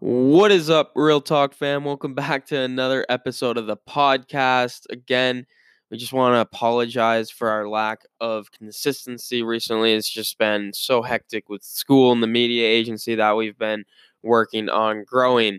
What is up, Real Talk fam? Welcome back to another episode of the podcast. Again, we just want to apologize for our lack of consistency recently. It's just been so hectic with school and the media agency that we've been working on growing.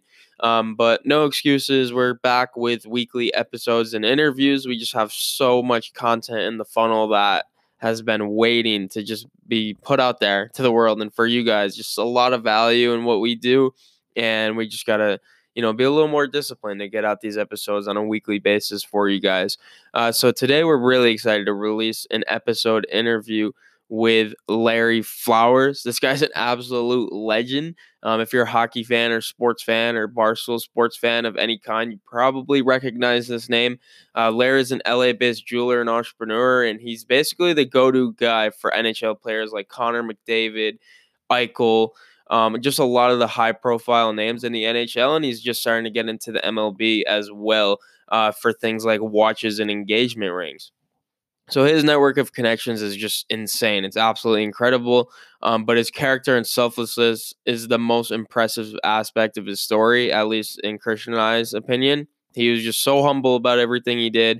But no excuses. We're back with weekly episodes and interviews. We just have so much content in the funnel that has been waiting to just be put out there to the world and for you guys. Just a lot of value in what we do, and we just gotta be a little more disciplined to get out these episodes on a weekly basis for you guys. So today we're really excited to release an episode interview with Larry Flowers. This guy's an absolute legend. If you're a hockey fan or sports fan or Barstool sports fan of any kind, you probably recognize this name. Larry is an LA-based jeweler and entrepreneur, and he's basically the go-to guy for NHL players like Connor McDavid, Eichel, just a lot of the high profile names in the NHL, and he's just starting to get into the MLB as well, for things like watches and engagement rings. So his network of connections is just insane. It's absolutely incredible. But his character and selflessness is the most impressive aspect of his story, at least in Christian and I's opinion. He was just so humble about everything he did,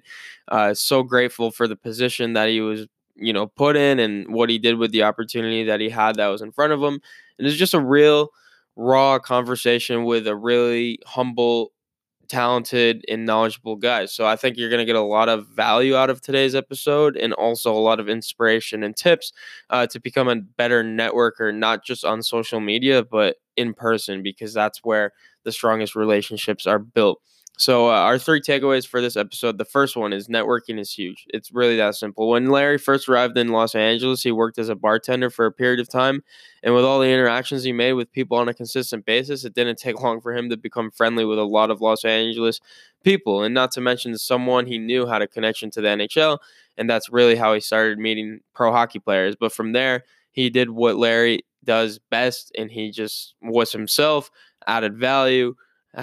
so grateful for the position that he was, put in, and what he did with the opportunity that he had that was in front of him. And it's just a real raw conversation with a really humble, talented, and knowledgeable guy. So I think you're going to get a lot of value out of today's episode, and also a lot of inspiration and tips to become a better networker, not just on social media, but in person, because that's where the strongest relationships are built. So our three takeaways for this episode. The first one is networking is huge. It's really that simple. When Larry first arrived in Los Angeles, he worked as a bartender for a period of time. And with all the interactions he made with people on a consistent basis, it didn't take long for him to become friendly with a lot of Los Angeles people. And not to mention someone he knew had a connection to the NHL. And that's really how he started meeting pro hockey players. But from there, he did what Larry does best, and he just was himself, added value,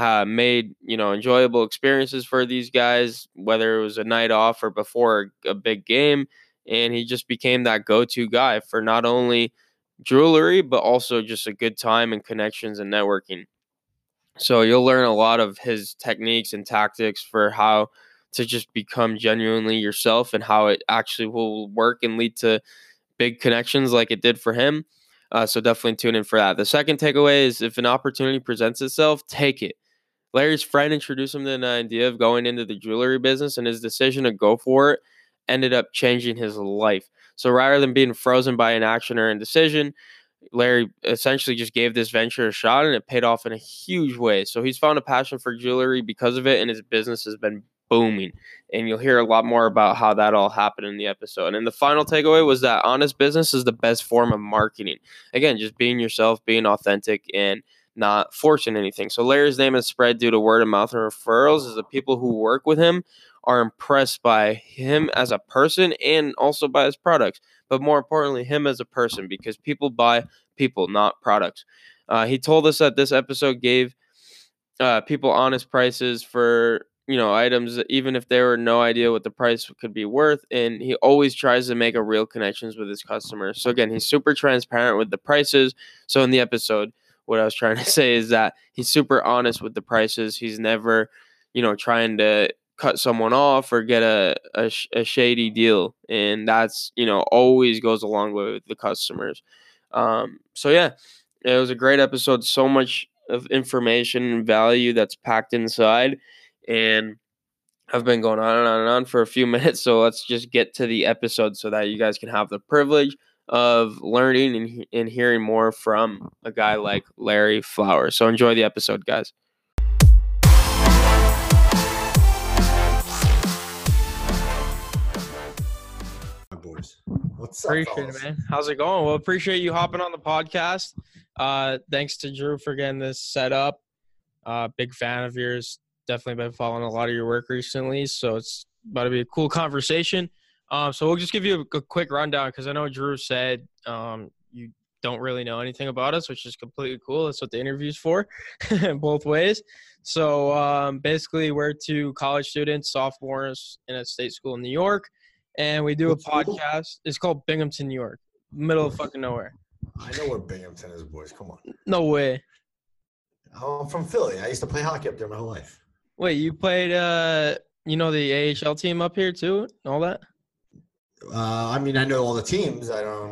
made enjoyable experiences for these guys, whether it was a night off or before a big game. And he just became that go-to guy for not only jewelry, but also just a good time and connections and networking. So you'll learn a lot of his techniques and tactics for how to just become genuinely yourself, and how it actually will work and lead to big connections like it did for him. So definitely tune in for that. The second takeaway is, if an opportunity presents itself, take it. Larry's friend introduced him to the idea of going into the jewelry business, and his decision to go for it ended up changing his life. So rather than being frozen by inaction or indecision, Larry essentially just gave this venture a shot, and it paid off in a huge way. So he's found a passion for jewelry because of it, and his business has been booming. And you'll hear a lot more about how that all happened in the episode. And the final takeaway was that honest business is the best form of marketing. Again, just being yourself, being authentic, and not forcing anything. So Larry's name has spread due to word of mouth and referrals, as the people who work with him are impressed by him as a person and also by his products. But more importantly, him as a person, because people buy people, not products. He told us that this episode gave people honest prices for items, even if they were no idea what the price could be worth. And he always tries to make a real connections with his customers. So again, he's super transparent with the prices. So in the episode, what I was trying to say is that he's super honest with the prices. He's never trying to cut someone off or get a shady deal, and that's always goes along with the customers. So yeah, it was a great episode. So much of information and value that's packed inside, and I've been going on and on and on for a few minutes, so let's just get to the episode so that you guys can have the privilege of learning and hearing more from a guy like Larry Flowers. So enjoy the episode, guys. What's up, Appreciate it, man. How's it going? Well, appreciate you hopping on the podcast. Thanks to Drew for getting this set up. Big fan of yours. Definitely been following a lot of your work recently, so it's about to be a cool conversation. So we'll just give you a quick rundown, because I know Drew said you don't really know anything about us, which is completely cool. That's what the interview's for, both ways. So basically, we're two college students, sophomores in a state school in New York. And we do a podcast. It's called Binghamton, New York, middle of fucking nowhere. I know where Binghamton is, boys. Come on. No way. I'm from Philly. I used to play hockey up there my whole life. Wait, you played the AHL team up here too, and all that? I mean, I know all the teams. I don't.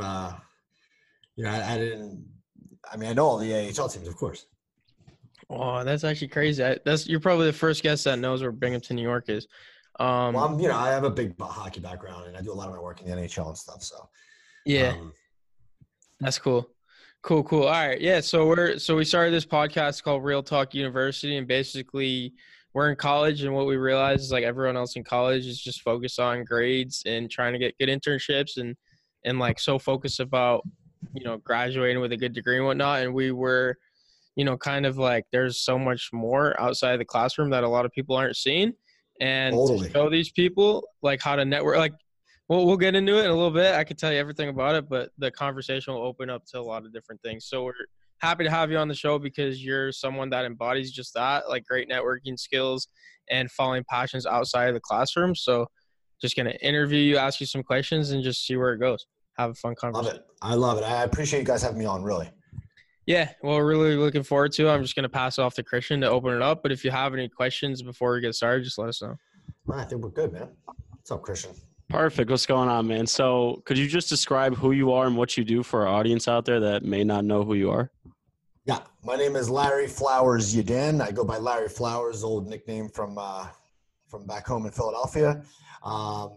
I didn't. I mean, I know all the AHL teams, of course. Oh, that's actually crazy. You're probably the first guest that knows where Binghamton, New York is. Well, I have a big hockey background, and I do a lot of my work in the NHL and stuff. So, yeah, that's cool. Cool. All right, yeah. So we started this podcast called Real Talk University, and basically we're in college, and what we realize is like everyone else in college is just focused on grades and trying to get good internships and like so focused about graduating with a good degree and whatnot. And we were kind of like there's so much more outside of the classroom that a lot of people aren't seeing. And totally. to show these people like how to network, like we'll get into it in a little bit. I could tell you everything about it, but the conversation will open up to a lot of different things. So we're happy to have you on the show because you're someone that embodies just that, like great networking skills and following passions outside of the classroom. So just going to interview you, ask you some questions, and just see where it goes. Have a fun conversation. Love it. I love it. I appreciate you guys having me on, really. Yeah, well, really looking forward to it. I'm just going to pass it off to Christian to open it up. But if you have any questions before we get started, just let us know. I think we're good, man. What's up, Christian? Perfect. What's going on, man? So could you just describe who you are and what you do for our audience out there that may not know who you are? Yeah, my name is Larry Flowers Yadin. I go by Larry Flowers, old nickname from back home in Philadelphia. I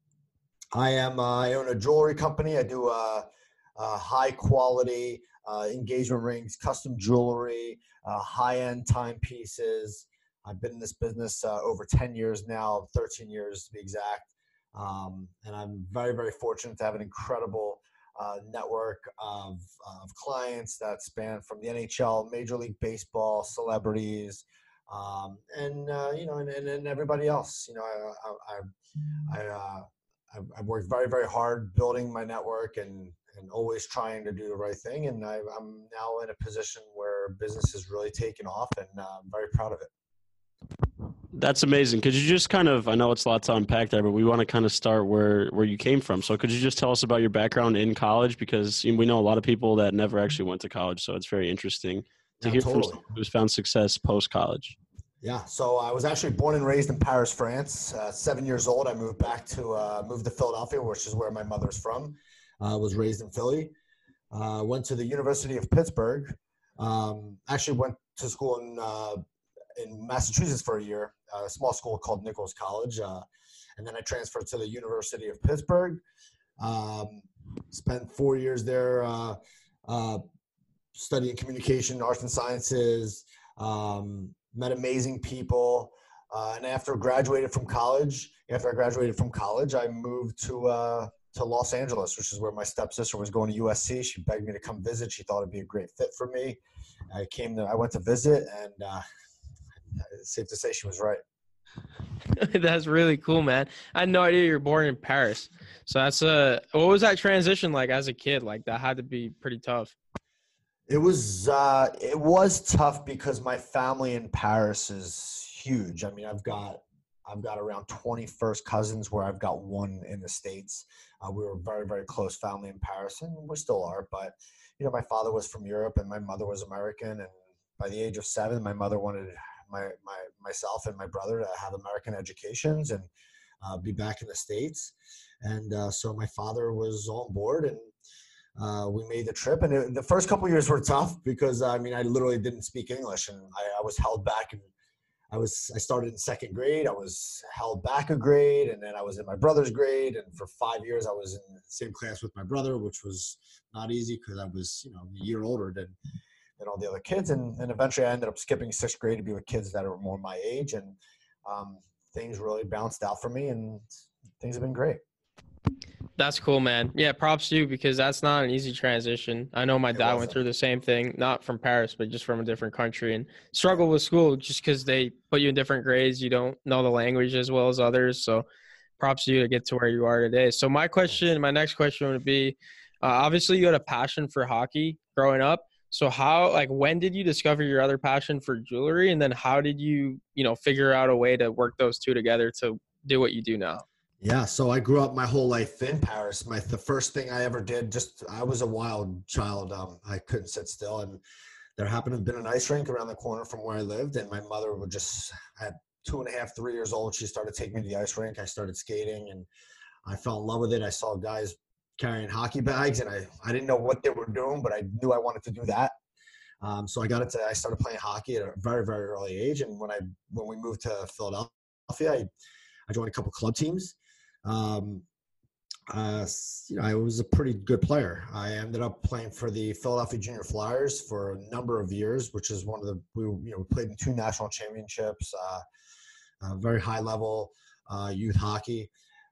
own a jewelry company. I do high quality engagement rings, custom jewelry, high-end timepieces. I've been in this business over 10 years now, 13 years to be exact. And I'm very, very fortunate to have an incredible network of clients that span from the NHL, Major League Baseball, celebrities, and everybody else. I've worked very, very hard building my network and always trying to do the right thing. And I'm now in a position where business is really taking off, and I'm very proud of it. That's amazing. Could you just kind of, I know it's a lot to unpack there, but we want to kind of start where you came from. So could you just tell us about your background in college? Because we know a lot of people that never actually went to college. So it's very interesting to hear from someone who's found success post-college. Yeah. So I was actually born and raised in Paris, France. 7 years old, I moved to Philadelphia, which is where my mother's from. Was raised in Philly. Went to the University of Pittsburgh. Actually went to school in Massachusetts for a year, a small school called Nichols College. And then I transferred to the University of Pittsburgh. Spent 4 years there studying communication, arts and sciences, met amazing people. And after I graduated from college, I moved to Los Angeles, which is where my stepsister was going to USC. She begged me to come visit. She thought it'd be a great fit for me. I went to visit, and it's safe to say she was right. That's really cool, man. I had no idea you were born in Paris. So what was that transition like as a kid? Like that had to be pretty tough. It was tough because my family in Paris is huge. I mean, I've got around 20 first cousins, where I've got one in the States. We were very, very close family in Paris, and we still are. But, my father was from Europe and my mother was American. And by the age of 7, my mother wanted myself and my brother to have American educations and be back in the States. And so my father was on board, and we made the trip. And the first couple of years were tough because, I literally didn't speak English, and I was held back. And I started in second grade. I was held back a grade, and then I was in my brother's grade. And for 5 years, I was in the same class with my brother, which was not easy because I was, a year older than all the other kids. And eventually I ended up skipping 6th grade to be with kids that are more my age. And things really bounced out for me, and things have been great. That's cool, man. Yeah, props to you because that's not an easy transition. I know my dad went through the same thing, not from Paris, but just from a different country, and struggled with school just because they put you in different grades. You don't know the language as well as others. So props to you to get to where you are today. So my next question would be, obviously you had a passion for hockey growing up. So when did you discover your other passion for jewelry? And then how did you, figure out a way to work those two together to do what you do now? Yeah, so I grew up my whole life in Paris. The first thing I ever did, I was a wild child. I couldn't sit still. And there happened to have been an ice rink around the corner from where I lived, and my mother would just at 2.5, 3 years old, she started taking me to the ice rink. I started skating, and I fell in love with it. I saw guys carrying hockey bags, and I didn't know what they were doing, but I knew I wanted to do that. So I started playing hockey at a very, very early age. And when we moved to Philadelphia, I joined a couple club teams. I was a pretty good player. I ended up playing for the Philadelphia Junior Flyers for a number of years, which is we played in 2 national championships, very high level youth hockey.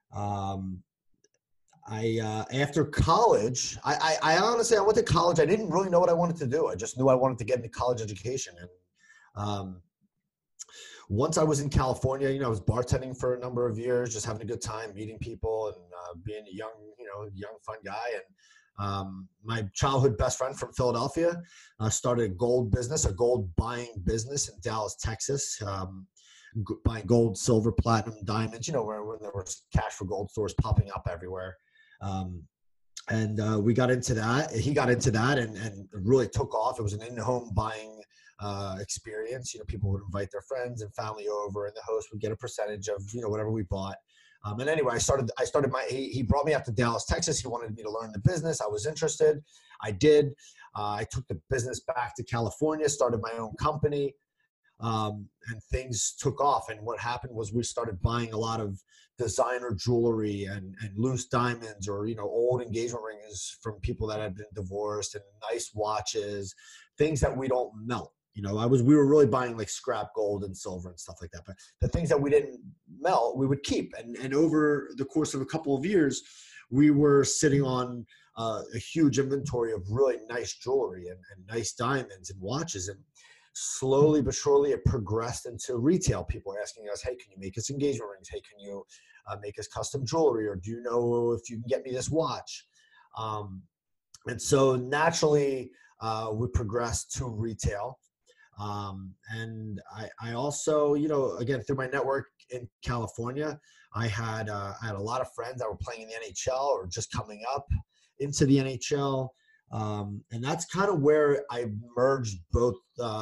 After college, I honestly, I went to college. I didn't really know what I wanted to do. I just knew I wanted to get into college education. And once I was in California, I was bartending for a number of years, just having a good time, meeting people, and being a young fun guy. And my childhood best friend from Philadelphia started a gold buying business in Dallas, Texas, buying gold, silver, platinum, diamonds, where there was cash for gold stores popping up everywhere. And we got into that. He got into that and it really took off. It was an in-home buying experience. People would invite their friends and family over, and the host would get a percentage of whatever we bought. And anyway, he brought me out to Dallas, Texas. He wanted me to learn the business. I was interested. I did. I took the business back to California, started my own company, and things took off. And what happened was we started buying a lot of designer jewelry and loose diamonds, or old engagement rings from people that had been divorced, and nice watches, things that we don't melt. We were really buying like scrap gold and silver and stuff like that. But the things that we didn't melt, we would keep. And over the course of a couple of years, we were sitting on a huge inventory of really nice jewelry and nice diamonds and watches. And slowly but surely, it progressed into retail. People were asking us, hey, can you make us engagement rings? Hey, can you make us custom jewelry? Or do you know if you can get me this watch? And so naturally, we progressed to retail. And I also, again, through my network in California, I had a lot of friends that were playing in the NHL or just coming up into the NHL. And that's kind of where I merged both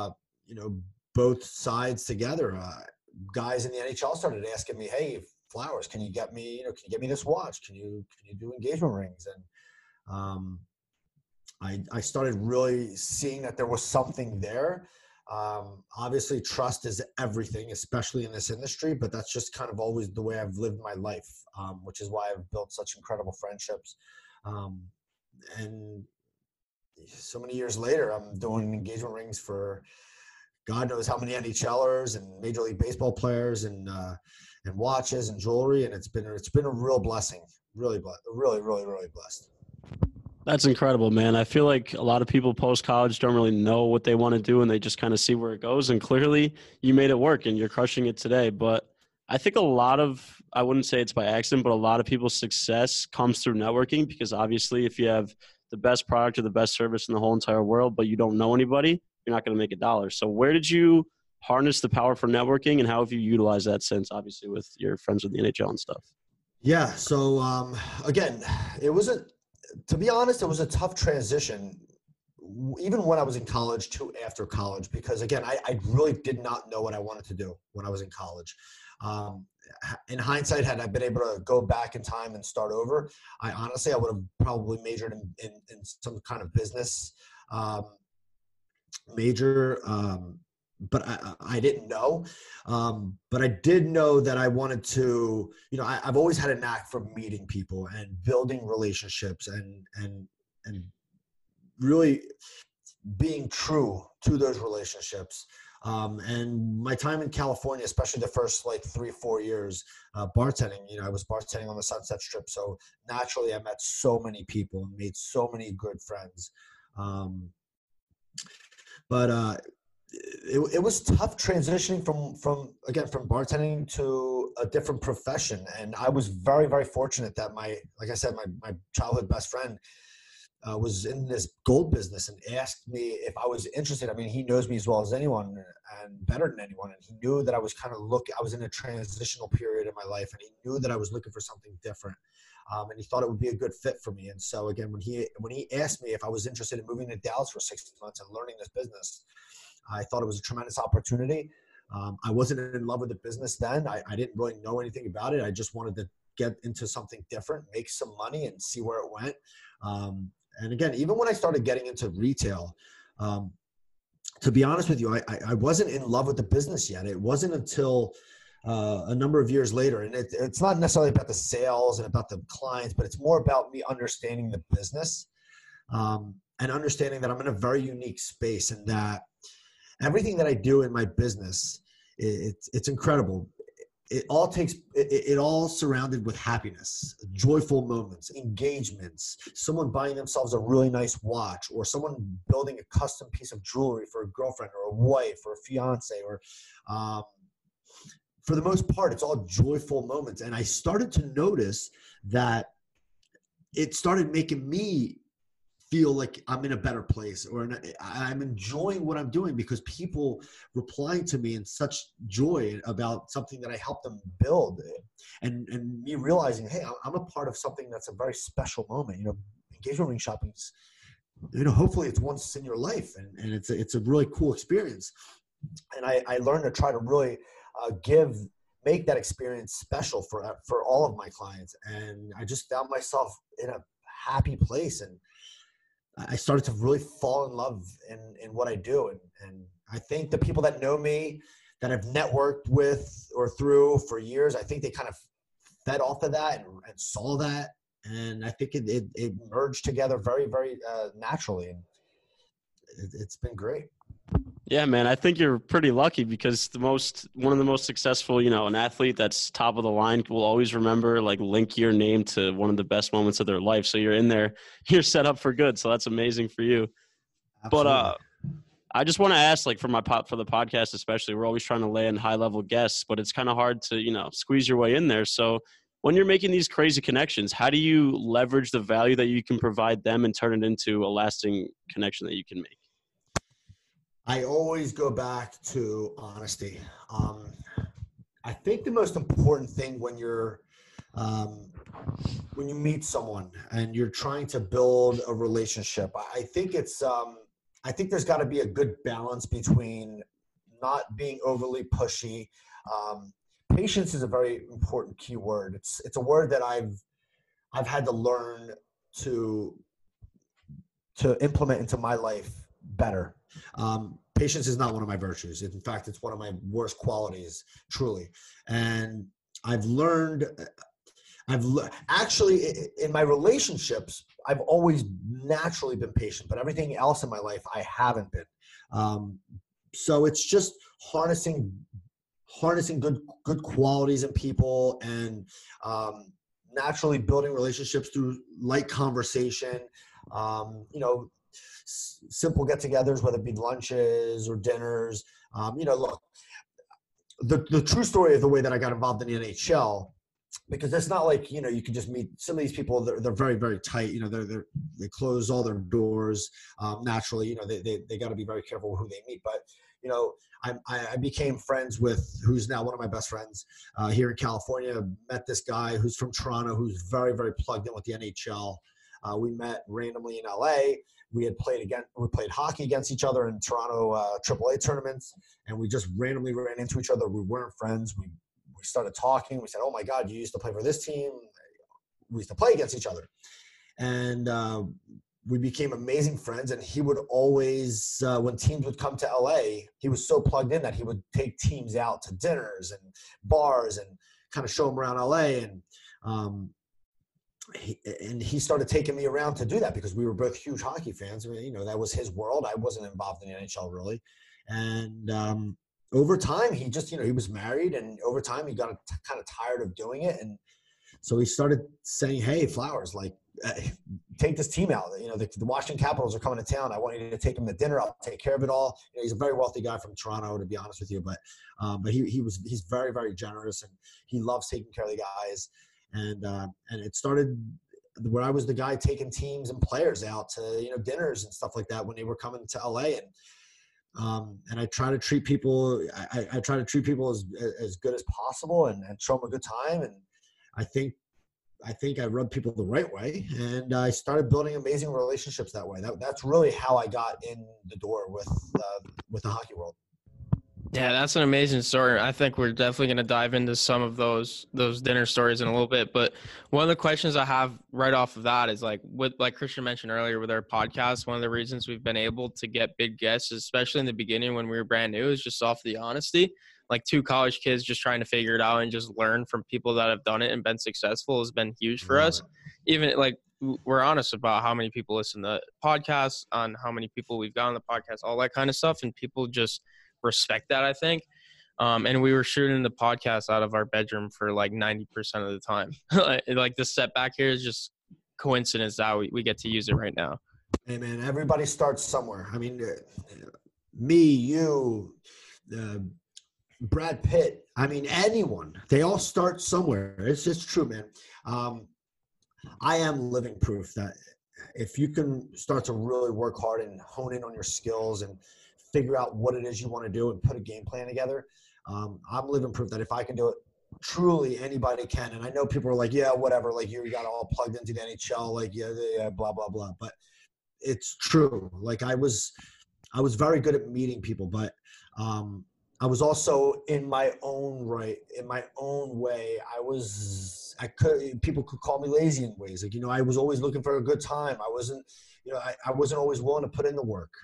sides together. Guys in the NHL started asking me, hey, Flowers, can you get me this watch? Can you do engagement rings? And I started really seeing that there was something there. Obviously, trust is everything, especially in this industry, but that's just kind of always the way I've lived my life, which is why I've built such incredible friendships. And so many years later, I'm doing engagement rings for God knows how many NHLers and Major League Baseball players and watches and jewelry. And it's been a real blessing, really, really, really, really blessed. That's incredible, man. I feel like a lot of people post-college don't really know what they want to do, and they just kind of see where it goes. And clearly you made it work, and you're crushing it today. But I think I wouldn't say it's by accident, but a lot of people's success comes through networking, because obviously if you have the best product or the best service in the whole entire world, but you don't know anybody, you're not going to make $1. So where did you harness the power for networking, and how have you utilized that since, obviously, with your friends with the NHL and stuff? Yeah. So again, to be honest, it was a tough transition, even when I was in college to after college, because again, I really did not know what I wanted to do when I was in college. In hindsight, had I been able to go back in time and start over, I would have probably majored in some kind of business major. But I didn't know. But I did know that I wanted to, I've always had a knack for meeting people and building relationships and really being true to those relationships. And my time in California, especially the first 3-4 years bartending, I was bartending on the Sunset Strip. So naturally I met so many people and made so many good friends. But it was tough transitioning from bartending to a different profession. And I was very, very fortunate that my childhood best friend was in this gold business and asked me if I was interested. I mean, he knows me as well as anyone and better than anyone. And he knew that I was I was in a transitional period in my life, and he knew that I was looking for something different. And he thought it would be a good fit for me. And so again, when he asked me if I was interested in moving to Dallas for 6 months and learning this business, I thought it was a tremendous opportunity. I wasn't in love with the business then. I didn't really know anything about it. I just wanted to get into something different, make some money, and see where it went. And again, even when I started getting into retail, to be honest with you, I wasn't in love with the business yet. It wasn't until a number of years later, and it's not necessarily about the sales and about the clients, but it's more about me understanding the business and understanding that I'm in a very unique space, and that everything that I do in my business, it's incredible. It all surrounded with happiness, joyful moments, engagements, someone buying themselves a really nice watch, or someone building a custom piece of jewelry for a girlfriend or a wife or a fiance, or for the most part, it's all joyful moments. And I started to notice that it started making me feel like I'm in a better place, or I'm enjoying what I'm doing, because people replying to me in such joy about something that I helped them build, and me realizing, hey, I'm a part of something that's a very special moment. Engagement ring shopping's, hopefully it's once in your life, and it's a really cool experience. And I learned to try to really make that experience special for all of my clients. And I just found myself in a happy place, and I started to really fall in love in what I do. And I think the people that know me, that I've networked with or through for years, I think they kind of fed off of that and saw that. And I think it merged together very, very naturally. And it's been great. Yeah, man, I think you're pretty lucky, because one of the most successful, an athlete that's top of the line will always remember, link your name to one of the best moments of their life. So you're in there, you're set up for good. So that's amazing for you. Absolutely. But I just want to ask, for the podcast especially, we're always trying to lay in high level guests, but it's kind of hard to, squeeze your way in there. So when you're making these crazy connections, how do you leverage the value that you can provide them and turn it into a lasting connection that you can make? I always go back to honesty. I think the most important thing when you meet someone and you're trying to build a relationship, I think there's got to be a good balance between not being overly pushy. Patience is a very important key word. It's a word that I've had to learn to implement into my life better. Patience is not one of my virtues. In fact, it's one of my worst qualities, truly. And I've actually, in my relationships, I've always naturally been patient, but everything else in my life, I haven't been. So it's just harnessing good qualities in people, and naturally building relationships through light conversation. Simple get-togethers, whether it be lunches or dinners. Look, the true story of the way that I got involved in the NHL, because it's not like, you can just meet some of these people. They're very, very tight. They close all their doors naturally. They got to be very careful who they meet. But, I became friends with who's now one of my best friends here in California. Met this guy who's from Toronto, who's very, very plugged in with the NHL. We met randomly in LA. We played hockey against each other in Toronto AAA tournaments, and we just randomly ran into each other. We weren't friends. We started talking. We said, "Oh my God, you used to play for this team." We used to play against each other, and we became amazing friends. And he would always, when teams would come to LA, he was so plugged in that he would take teams out to dinners and bars and kind of show them around LA. And he started taking me around to do that, because we were both huge hockey fans. That was his world. I wasn't involved in the NHL really. And over time, he just, he was married, and over time he got kind of tired of doing it. And so he started saying, "Hey, Flowers, take this team out. The Washington Capitals are coming to town. I want you to take them to dinner. I'll take care of it all." He's a very wealthy guy from Toronto, to be honest with you. But he's very, very generous, and he loves taking care of the guys. And it started where I was the guy taking teams and players out to, dinners and stuff like that when they were coming to LA. And I try to treat people, I try to treat people as good as possible, and show them a good time. And I think I think I rubbed people the right way, and I started building amazing relationships that way. That's really how I got in the door with the hockey world. Yeah, that's an amazing story. I think we're definitely going to dive into some of those dinner stories in a little bit. But one of the questions I have right off of that is like Christian mentioned earlier with our podcast, one of the reasons we've been able to get big guests, especially in the beginning when we were brand new, is just off the honesty. Like two college kids just trying to figure it out and just learn from people that have done it and been successful has been huge for us. Even like we're honest about how many people listen to podcasts, on how many people we've got on the podcast, all that kind of stuff. And people just respect that, I think. And we were shooting the podcast out of our bedroom for like 90% of the time. Like the setback here is just coincidence that we get to use it right now. Hey man, everybody starts somewhere. I mean, me, you, Brad Pitt, I mean, anyone, they all start somewhere. It's just true, man. I am living proof that if you can start to really work hard and hone in on your skills and figure out what it is you want to do and put a game plan together, I'm living proof that if I can do it, truly anybody can. And I know people are like, yeah, whatever, like you got all plugged into the NHL, like yeah, blah, blah, blah. But it's true. Like I was very good at meeting people, but I was also in my own right, in my own way. People could call me lazy in ways. Like, I was always looking for a good time. I wasn't always willing to put in the work.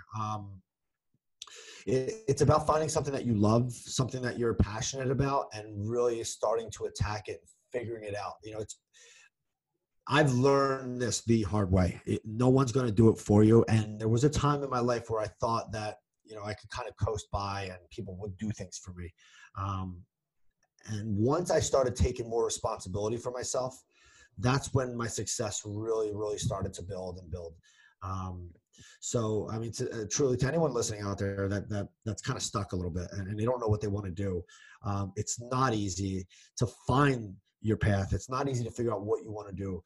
It's about finding something that you love, something that you're passionate about, and really starting to attack it, figuring it out. I've learned this the hard way. No one's going to do it for you. And there was a time in my life where I thought that, I could kind of coast by and people would do things for me. And once I started taking more responsibility for myself, that's when my success really, really started to build and build. So, I mean, truly to anyone listening out there that's kind of stuck a little bit and they don't know what they want to do. It's not easy to find your path. It's not easy to figure out what you want to do.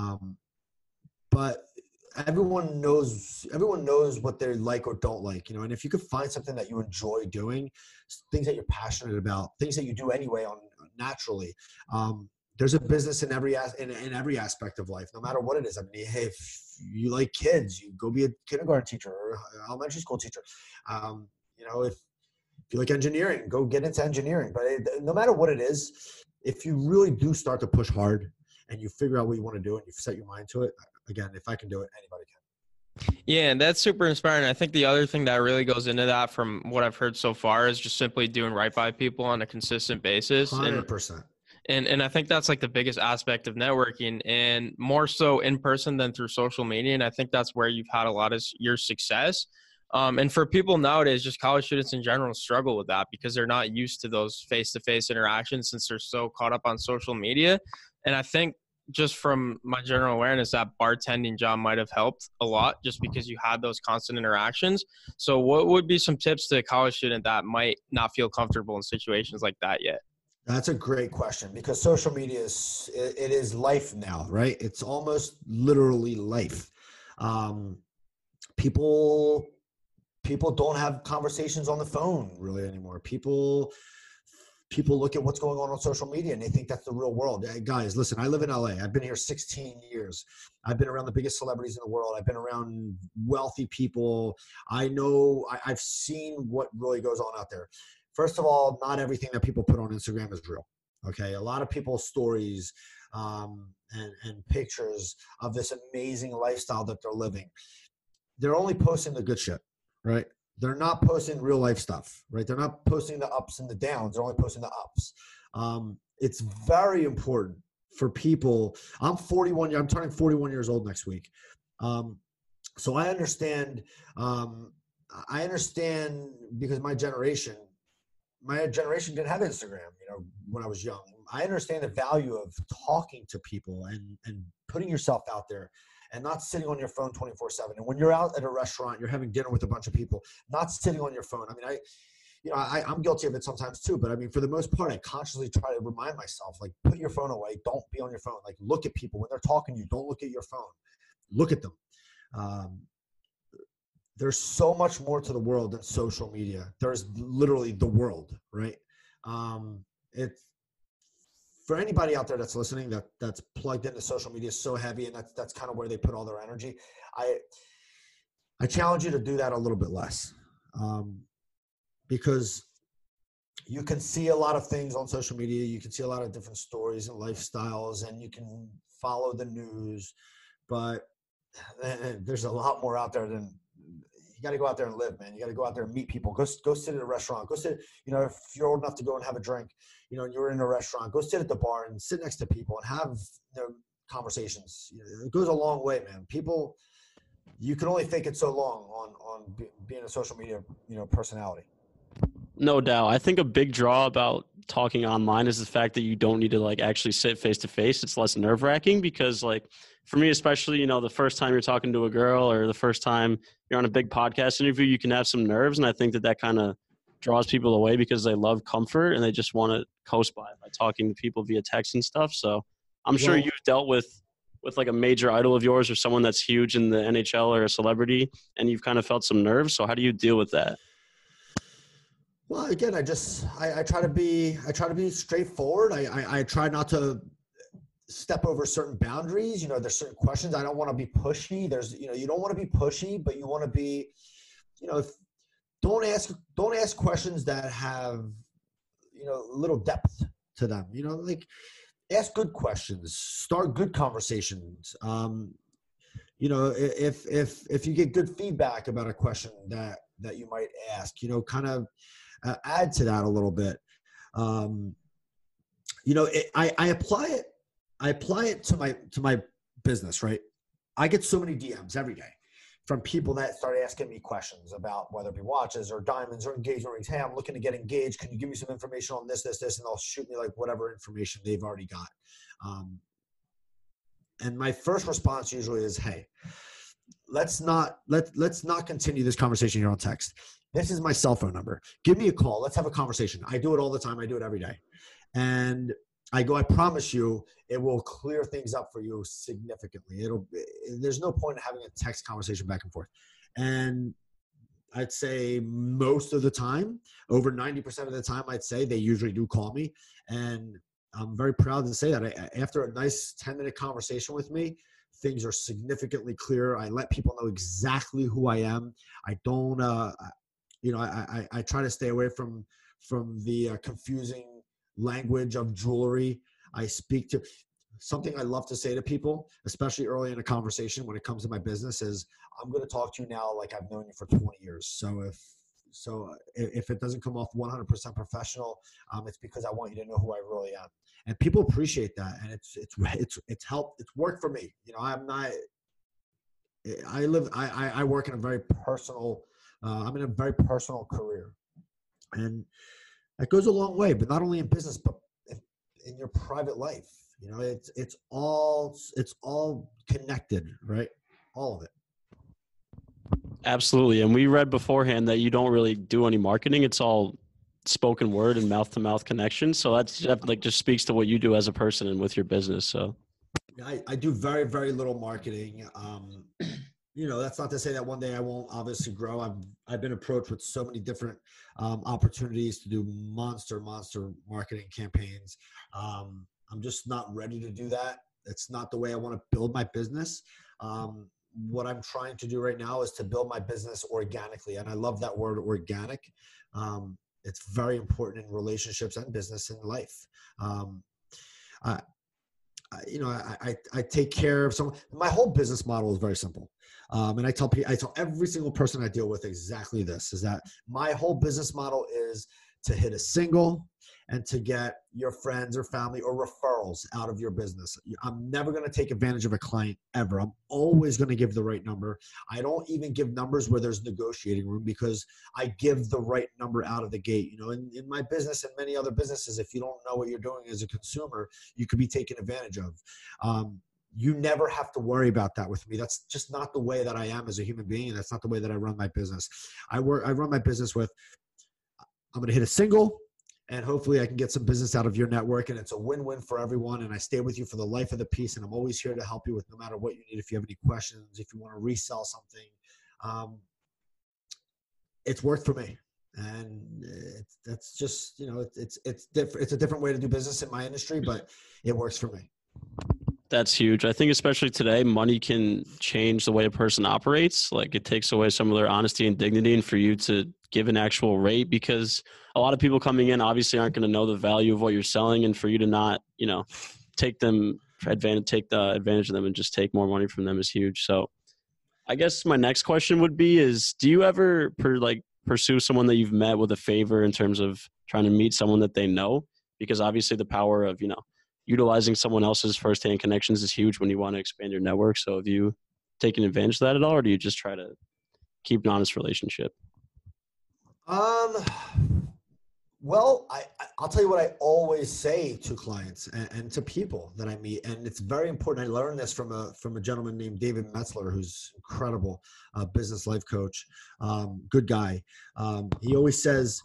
But everyone knows what they like or don't like, and if you could find something that you enjoy doing, things that you're passionate about, things that you do anyway naturally, there's a business in every aspect of life, no matter what it is. I mean, if you like kids, you go be a kindergarten teacher or elementary school teacher. If you like engineering, go get into engineering. But no matter what it is, if you really do start to push hard and you figure out what you want to do and you set your mind to it, again, if I can do it, anybody can. Yeah, and that's super inspiring. I think the other thing that really goes into that from what I've heard so far is just simply doing right by people on a consistent basis. 100%. And I think that's like the biggest aspect of networking, and more so in person than through social media. And I think that's where you've had a lot of your success. And for people nowadays, just college students in general struggle with that because they're not used to those face-to-face interactions since they're so caught up on social media. And I think just from my general awareness, that bartending job might have helped a lot just because you had those constant interactions. So what would be some tips to a college student that might not feel comfortable in situations like that yet? That's a great question because social media is life now, right? It's almost literally life. People don't have conversations on the phone really anymore. People look at what's going on social media and they think that's the real world. Hey, guys, listen, I live in LA. I've been here 16 years. I've been around the biggest celebrities in the world. I've been around wealthy people. I've seen what really goes on out there. First of all, not everything that people put on Instagram is real. Okay. A lot of people's stories and pictures of this amazing lifestyle that they're living, they're only posting the good shit, right? They're not posting real life stuff, right? They're not posting the ups and the downs. They're only posting the ups. It's very important for people. I'm turning 41 years old next week. So I understand because my generation didn't have Instagram, when I was young. I understand the value of talking to people and putting yourself out there and not sitting on your phone 24/7. And when you're out at a restaurant, you're having dinner with a bunch of people, not sitting on your phone. I mean, I'm guilty of it sometimes too, but I mean, for the most part, I consciously try to remind myself, like, put your phone away. Don't be on your phone. Like, look at people when they're talking to you. Don't look at your phone. Look at them. There's so much more to the world than social media. There's literally the world, right? for anybody out there that's listening, that's plugged into social media so heavy, and that's kind of where they put all their energy. I challenge you to do that a little bit less, because you can see a lot of things on social media. You can see a lot of different stories and lifestyles, and you can follow the news, but there's a lot more out there than you got to go out there and live, man. You got to go out there and meet people. Go sit at a restaurant. Go sit, if you're old enough to go and have a drink, and you're in a restaurant, go sit at the bar and sit next to people and have conversations. It goes a long way, man. People, you can only fake it so long on being a social media, personality. No doubt. I think a big draw about talking online is the fact that you don't need to actually sit face to face. It's less nerve wracking because for me, especially, the first time you're talking to a girl or the first time you're on a big podcast interview, you can have some nerves. And I think that kind of draws people away because they love comfort and they just want to coast by talking to people via text and stuff. So I'm sure you've dealt with a major idol of yours or someone that's huge in the NHL or a celebrity, and you've kind of felt some nerves. So how do you deal with that? Well, again, I try to be straightforward. I try not to step over certain boundaries. There's certain questions. I don't want to be pushy. You don't want to be pushy, but you want to be, don't ask questions that have, little depth to them. Ask good questions, start good conversations. If you get good feedback about a question that you might ask, kind of add to that a little bit. I apply it to my business, right? I get so many DMs every day from people that start asking me questions about whether it be watches or diamonds or engagement rings. Hey, I'm looking to get engaged. Can you give me some information on this? And they'll shoot me whatever information they've already got. And my first response usually is, hey, let's not continue this conversation here on text. This is my cell phone number. Give me a call. Let's have a conversation. I do it all the time. I do it every day. And I promise you, it will clear things up for you significantly. There's no point in having a text conversation back and forth. And I'd say most of the time, over 90% of the time, I'd say they usually do call me. And I'm very proud to say that after a nice 10-minute conversation with me, things are significantly clearer. I let people know exactly who I am. I don't, I try to stay away from the confusing language of jewelry. I speak to something I love to say to people, especially early in a conversation when it comes to my business, is I'm going to talk to you now like I've known you for 20 years. So if it doesn't come off 100% professional, it's because I want you to know who I really am. And people appreciate that. And it's helped. It's worked for me. I work in a very personal, I'm in a very personal career, and that goes a long way, but not only in business, but in your private life. It's all connected, right? All of it. Absolutely. And we read beforehand that you don't really do any marketing. It's all spoken word and mouth to mouth connection. So that's just speaks to what you do as a person and with your business. So I do very, very little marketing. That's not to say that one day I won't obviously grow. I've been approached with so many different opportunities to do monster marketing campaigns. I'm just not ready to do that. It's not the way I want to build my business. What I'm trying to do right now is to build my business organically. And I love that word, organic. It's very important in relationships and business and life. I take care of someone. My whole business model is very simple. And I tell every single person I deal with exactly this, is that my whole business model is to hit a single and to get your friends or family or referrals out of your business. I'm never going to take advantage of a client ever. I'm always going to give the right number. I don't even give numbers where there's negotiating room, because I give the right number out of the gate. In my business and many other businesses, if you don't know what you're doing as a consumer, you could be taken advantage of. You never have to worry about that with me. That's just not the way that I am as a human being. And that's not the way that I run my business. I run my business with, I'm going to hit a single, and hopefully I can get some business out of your network, and it's a win-win for everyone. And I stay with you for the life of the piece, and I'm always here to help you with no matter what you need. If you have any questions, if you want to resell something, it's worked for me. And that's just, it's different. It's a different way to do business in my industry, but it works for me. That's huge. I think especially today, money can change the way a person operates. Like it takes away some of their honesty and dignity, and for you to give an actual rate, because a lot of people coming in obviously aren't going to know the value of what you're selling, and for you to not, take the advantage of them and just take more money from them is huge. So I guess my next question would be is, do you ever pursue someone that you've met with a favor in terms of trying to meet someone that they know? Because obviously the power of, utilizing someone else's firsthand connections is huge when you want to expand your network. So have you taken advantage of that at all, or do you just try to keep an honest relationship? Well, I'll tell you what I always say to clients and to people that I meet, and it's very important. I learned this from a gentleman named David Metzler, who's incredible, business life coach, good guy. He always says,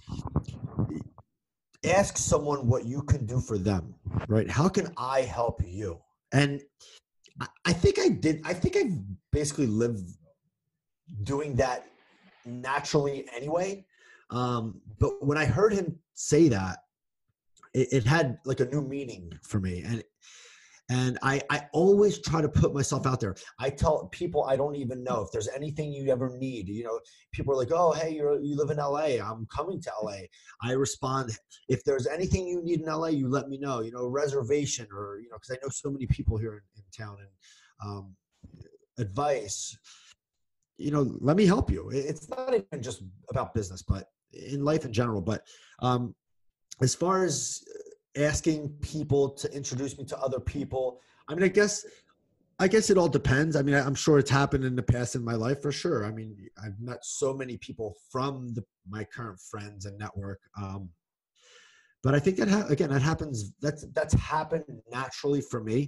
ask someone what you can do for them, right? How can I help you? And I think I did. I think I've basically lived doing that naturally anyway. But when I heard him say that, it had like a new meaning for me. And I always try to put myself out there. I tell people I don't even know, if there's anything you ever need, people are like, oh, hey, you live in LA. I'm coming to LA. I respond, if there's anything you need in LA, you let me know, reservation or, because I know so many people here in town, and advice, let me help you. It's not even just about business, but in life in general. But as far as asking people to introduce me to other people, I mean, I guess it all depends. I mean, I'm sure it's happened in the past in my life for sure. I mean, I've met so many people from my current friends and network. But I think that that happens. That's happened naturally for me.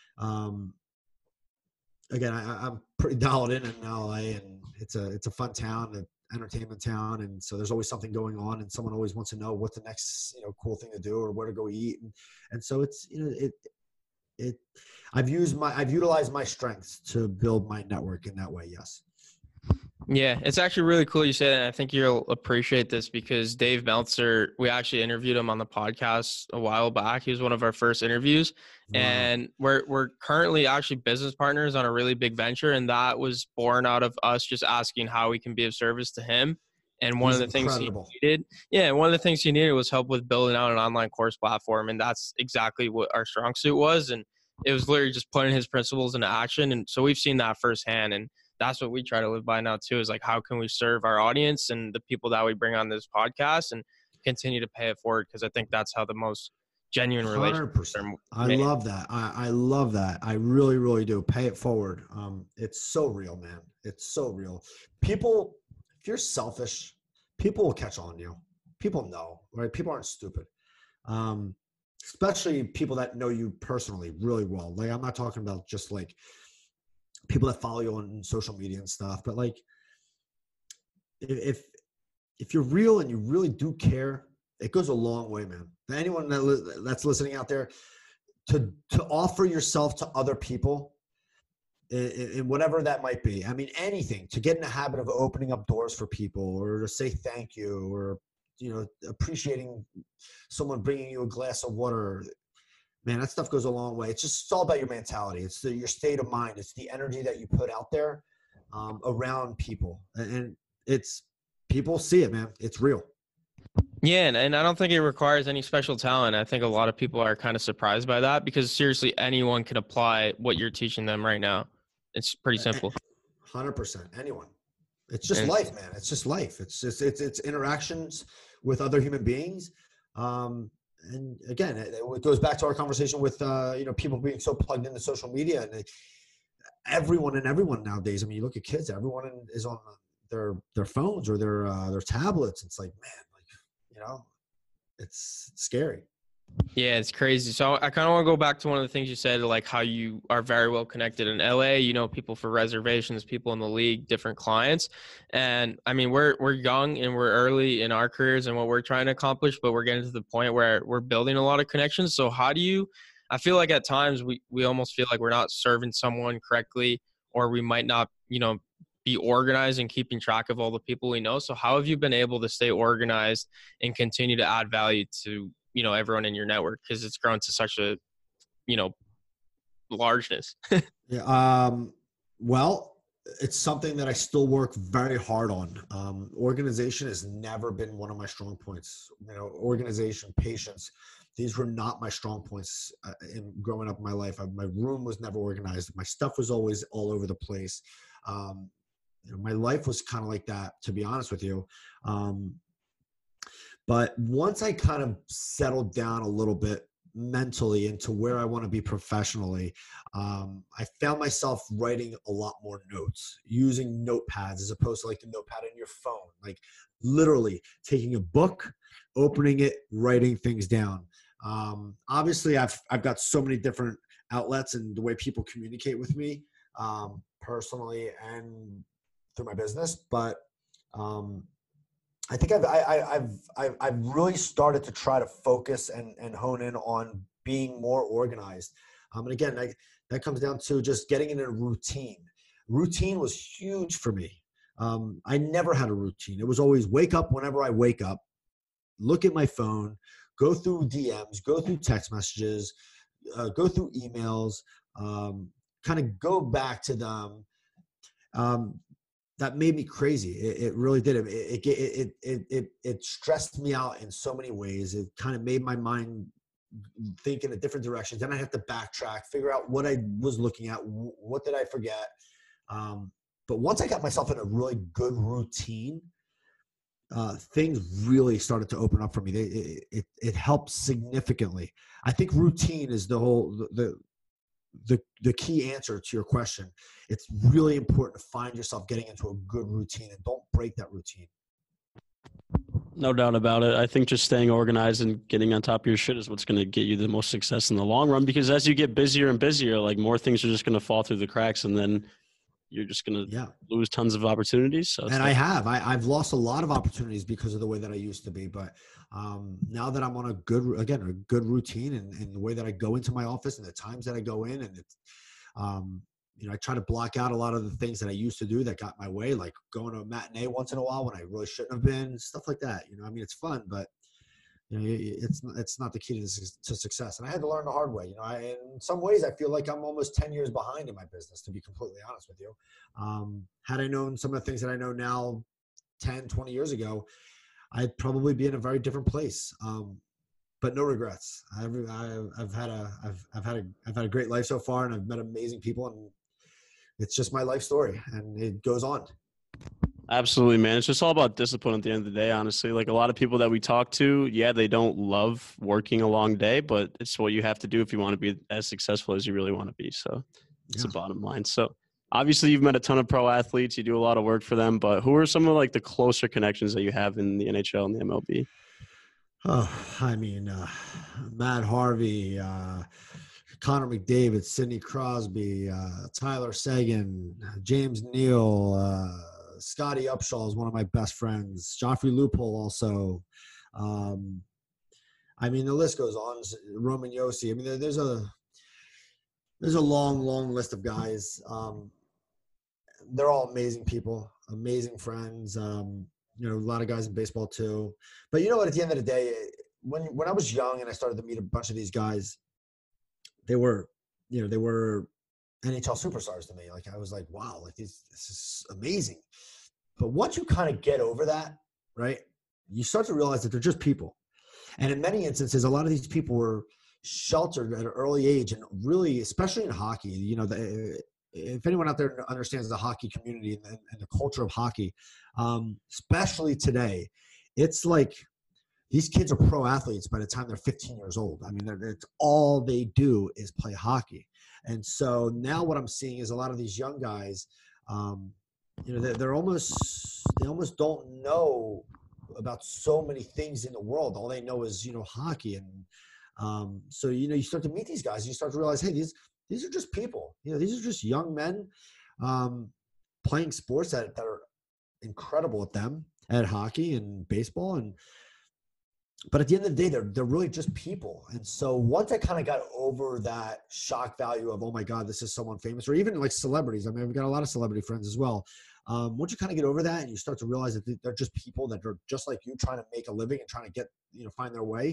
Again, I'm pretty dialed in LA, and it's a fun town, an entertainment town, and so there's always something going on, and someone always wants to know what the next cool thing to do or where to go eat, and so it's I've utilized my strengths to build my network in that way. Yes. Yeah, it's actually really cool you say that. And I think you'll appreciate this because Dave Meltzer, we actually interviewed him on the podcast a while back. He was one of our first interviews. Wow. And we're currently actually business partners on a really big venture. And that was born out of us just asking how we can be of service to him. And one of the things he needed was help with building out an online course platform. And that's exactly what our strong suit was. And it was literally just putting his principles into action. And so we've seen that firsthand. And that's what we try to live by now too, is like, how can we serve our audience and the people that we bring on this podcast and continue to pay it forward? Because I think that's how the most genuine relationships are made. I love that. I love that. I really, really do. Pay it forward. It's so real, man. It's so real. People, if you're selfish, people will catch on you. People know, right? People aren't stupid. Especially people that know you personally really well. Like, I'm not talking about just like people that follow you on social media and stuff, but like, if you're real and you really do care, it goes a long way, man. Anyone that's listening out there, to offer yourself to other people in whatever that might be. I mean, anything, to get in the habit of opening up doors for people, or to say thank you, or appreciating someone bringing you a glass of water. Man, that stuff goes a long way. It's all about your mentality. It's your state of mind. It's the energy that you put out there around people. And people see it, man. It's real. Yeah, and I don't think it requires any special talent. I think a lot of people are kind of surprised by that, because seriously, anyone can apply what you're teaching them right now. It's pretty simple. 100%. Anyone. It's just life, man. It's just life. It's interactions with other human beings. And again, it goes back to our conversation with, people being so plugged into social media, and everyone nowadays. I mean, you look at kids, everyone is on their phones or their tablets. It's like, man, it's scary. Yeah, it's crazy. So I kind of want to go back to one of the things you said, like how you are very well connected in LA, people for reservations, people in the league, different clients. And I mean, we're young and we're early in our careers and what we're trying to accomplish, but we're getting to the point where we're building a lot of connections. So I feel like at times we almost feel like we're not serving someone correctly, or we might not, be organized and keeping track of all the people we know. So how have you been able to stay organized and continue to add value to, everyone in your network? Because it's grown to such a, largeness. Yeah. Well, it's something that I still work very hard on. Organization has never been one of my strong points. Organization, patience. These were not my strong points in growing up in my life. My room was never organized. My stuff was always all over the place. My life was kind of like that, to be honest with you. But once I kind of settled down a little bit mentally into where I want to be professionally, I found myself writing a lot more notes, using notepads as opposed to like the notepad in your phone, like literally taking a book, opening it, writing things down. Obviously I've got so many different outlets and the way people communicate with me, personally and through my business. But, I think I've really started to try to focus and hone in on being more organized. And again, that comes down to just getting in a routine. Routine was huge for me. I never had a routine. It was always wake up whenever I wake up, look at my phone, go through DMs, go through text messages, go through emails, kind of go back to them. That made me crazy. It really did. It stressed me out in so many ways. It kind of made my mind think in a different direction. Then I have to backtrack, figure out what I was looking at. What did I forget? But once I got myself in a really good routine, things really started to open up for me. It helped significantly. I think routine is the key answer to your question. It's really important to find yourself getting into a good routine and don't break that routine. No doubt about it. I think just staying organized and getting on top of your shit is what's going to get you the most success in the long run, because as you get busier and busier, like more things are just going to fall through the cracks, and then you're just going to lose tons of opportunities. So and I've lost a lot of opportunities because of the way that I used to be. But now that I'm on a good routine and the way that I go into my office and the times that I go in, and it's, I try to block out a lot of the things that I used to do that got my way, like going to a matinee once in a while when I really shouldn't have been, stuff like that. It's fun, but it's not the key to success. And I had to learn the hard way. In some ways I feel like I'm almost 10 years behind in my business, to be completely honest with you. Had I known some of the things that I know now 10, 20 years ago, I'd probably be in a very different place. But no regrets. I've had a great life so far, and I've met amazing people, and it's just my life story, and it goes on. Absolutely, man. It's just all about discipline at the end of the day, honestly. Like a lot of people that we talk to, they don't love working a long day, but it's what you have to do if you want to be as successful as you really want to be. So it's the bottom line. So obviously you've met a ton of pro athletes. You do a lot of work for them, but who are some of like the closer connections that you have in the NHL and the MLB? Matt Harvey, Connor McDavid, Sidney Crosby, Tyler Seguin, James Neal, Scotty Upshaw is one of my best friends. Joffrey Loophole also. The list goes on. Roman Yossi. There's a long list of guys. They're all amazing people, amazing friends. A lot of guys in baseball too. But at the end of the day, when I was young and I started to meet a bunch of these guys, they were NHL superstars to me. Like I was like, wow, like this is amazing. But once you kind of get over that, right, you start to realize that they're just people. And in many instances, a lot of these people were sheltered at an early age, and really, especially in hockey, if anyone out there understands the hockey community and the culture of hockey, especially today, it's like these kids are pro athletes by the time they're 15 years old. It's all they do is play hockey. And so now what I'm seeing is a lot of these young guys, they almost don't know about so many things in the world. All they know is, hockey. And so, you start to meet these guys, you start to realize, hey, these are just people. These are just young men playing sports that are incredible at them, at hockey and baseball. But at the end of the day, they're really just people. And so once I kind of got over that shock value of, oh my God, this is someone famous, or even like celebrities. We've got a lot of celebrity friends as well. Once you kind of get over that and you start to realize that they're just people that are just like you, trying to make a living and trying to get, find their way.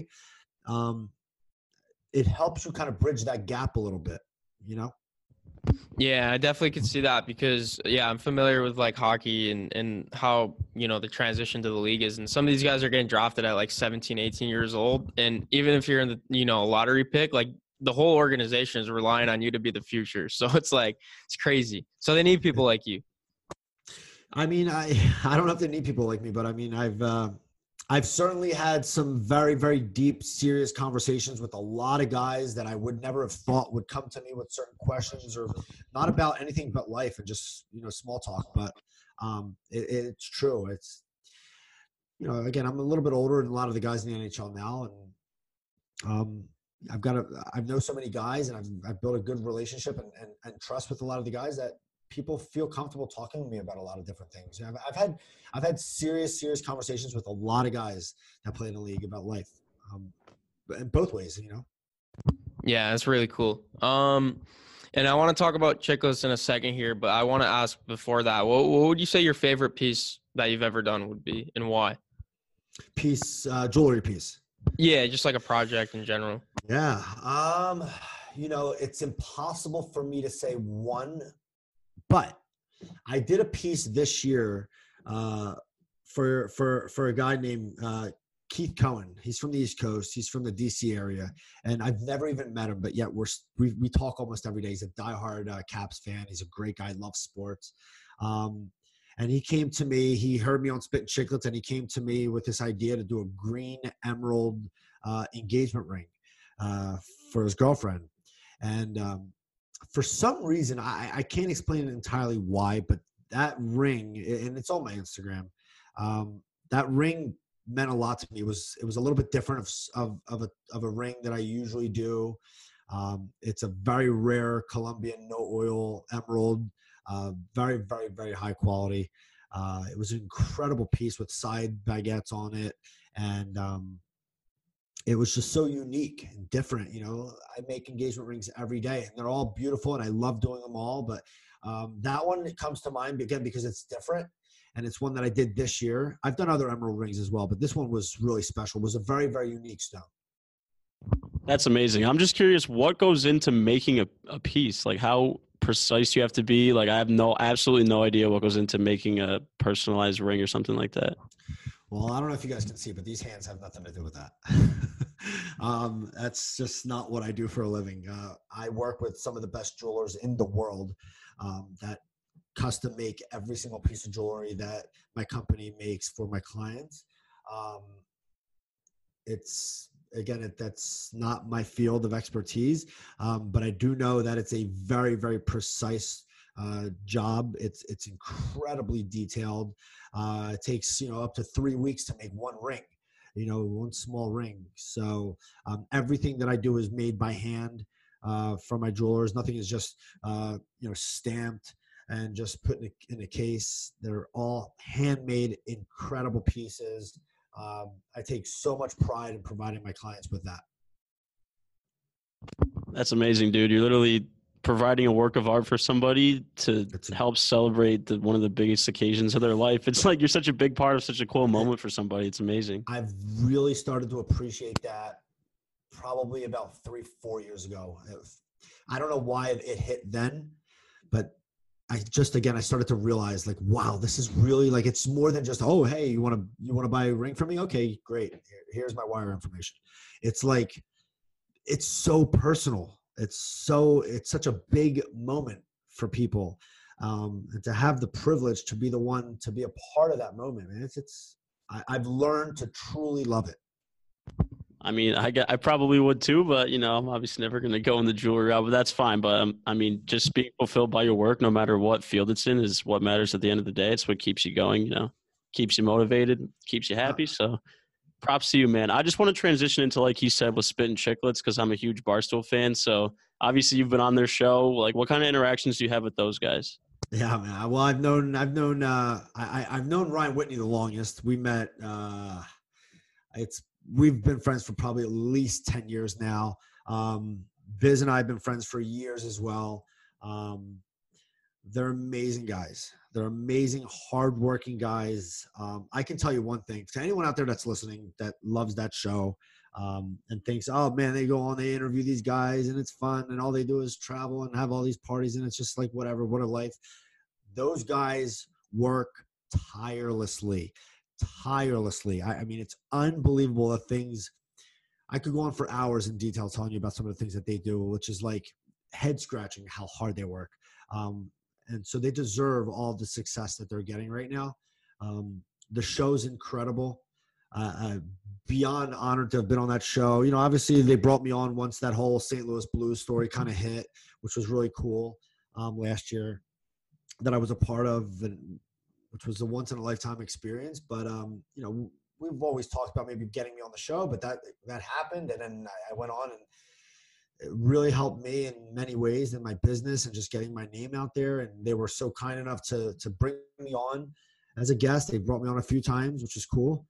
It helps you kind of bridge that gap a little bit, Yeah, I definitely could see that because, I'm familiar with like hockey and how, the transition to the league is. And some of these guys are getting drafted at like 17, 18 years old. And even if you're in the, lottery pick, like the whole organization is relying on you to be the future. So it's like, it's crazy. So they need people like you. I mean, I don't know if they need people like me, but I mean, I've certainly had some very, very deep, serious conversations with a lot of guys that I would never have thought would come to me with certain questions, or not about anything but life and just, small talk. But it's true. It's, again, I'm a little bit older than a lot of the guys in the NHL now. And I've known so many guys, and I've built a good relationship and trust with a lot of the guys that people feel comfortable talking to me about a lot of different things. I've had serious conversations with a lot of guys that play in the league about life, in both ways, Yeah, that's really cool. And I want to talk about Chiclets in a second here, but I want to ask before that, what would you say your favorite piece that you've ever done would be, and why? Jewelry piece. Yeah, just like a project in general. Yeah. It's impossible for me to say one, but I did a piece this year for a guy named Keith Cohen. He's from the East Coast. He's from the DC area, and I've never even met him, but yet we talk almost every day. He's a diehard Caps fan. He's a great guy. Loves sports. And he came to me. He heard me on Spittin' Chiclets, and he came to me with this idea to do a green emerald engagement ring for his girlfriend. And for some reason, I can't explain it entirely why, but that ring, and it's on my Instagram, that ring meant a lot to me. It was a little bit different of a ring that I usually do. It's a very rare Colombian no oil emerald, very, very, very high quality. It was an incredible piece with side baguettes on it, and it was just so unique and different. I make engagement rings every day, and they're all beautiful, and I love doing them all. But that one, it comes to mind again because it's different, and it's one that I did this year. I've done other emerald rings as well, but this one was really special. It was a very, very unique stone. That's amazing. I'm just curious, what goes into making a piece? Like, how precise you have to be? Like, I have absolutely no idea what goes into making a personalized ring or something like that. Well, I don't know if you guys can see, but these hands have nothing to do with that. That's just not what I do for a living. I work with some of the best jewelers in the world that custom make every single piece of jewelry that my company makes for my clients. That's not my field of expertise, but I do know that it's a very, very precise job. It's incredibly detailed. It takes, up to 3 weeks to make one ring, one small ring. So everything that I do is made by hand from my jewelers. Nothing is just, stamped and just put in a case. They're all handmade, incredible pieces. I take so much pride in providing my clients with that. That's amazing, dude. You're literally providing a work of art for somebody to help celebrate one of the biggest occasions of their life. It's like you're such a big part of such a cool moment for somebody. It's amazing. I've really started to appreciate that probably about 3-4 years ago. I don't know why it hit then, but I started to realize, like, wow, this is really, like, it's more than just, oh, hey, you want to buy a ring from me? Okay, great. Here's my wire information. It's like, it's so personal. It's such a big moment for people. And to have the privilege to be the one to be a part of that moment, man, I've learned to truly love it. I mean, I probably would too, but I'm obviously never going to go in the jewelry route, but that's fine. But I mean, just being fulfilled by your work, no matter what field it's in, is what matters at the end of the day. It's what keeps you going, keeps you motivated, keeps you happy. So props to you, man. I just want to transition into, like you said, with Spittin' Chiclets, because I'm a huge Barstool fan. So obviously you've been on their show. Like, what kind of interactions do you have with those guys? Yeah, man. Well, I've known Ryan Whitney the longest. We met, we've been friends for probably at least 10 years now. Biz and I have been friends for years as well. They're amazing guys. They're amazing, hardworking guys. I can tell you one thing to anyone out there that's listening that loves that show and thinks, oh man, they go on, they interview these guys and it's fun and all they do is travel and have all these parties and it's just like whatever, what a life. Those guys work tirelessly. I mean, it's unbelievable the things. I could go on for hours in detail telling you about some of the things that they do, which is like head scratching how hard they work. And so they deserve all the success that they're getting right now. The show's incredible. Beyond honored to have been on that show. You know, obviously they brought me on once that whole St. Louis Blues story kind of hit, which was really cool last year that I was a part of, and which was a once in a lifetime experience. But, you know, we've always talked about maybe getting me on the show, but that happened. And then I went on and it really helped me in many ways in my business and just getting my name out there. And they were so kind enough to bring me on as a guest. They brought me on a few times, which is cool.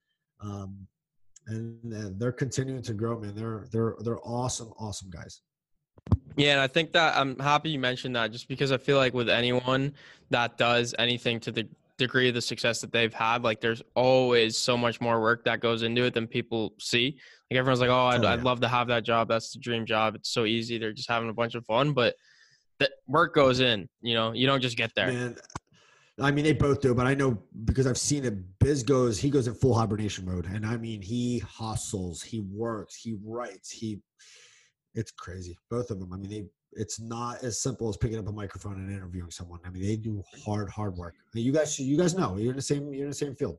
And they're continuing to grow, man. They're awesome guys. Yeah, and I think that I'm happy you mentioned that just because I feel like with anyone that does anything to the degree of the success that they've had, like there's always so much more work that goes into it than people see. Like everyone's like, oh, I'd love to have that job. That's the dream job. It's so easy. They're just having a bunch of fun, but the work goes in, you know, you don't just get there. Man, I mean, they both do, but I know because I've seen it. He goes in full hibernation mode. And I mean, he hustles, he works, he writes, it's crazy. Both of them. I mean, it's not as simple as picking up a microphone and interviewing someone. I mean, they do hard work. I mean, you guys know you're in the same field.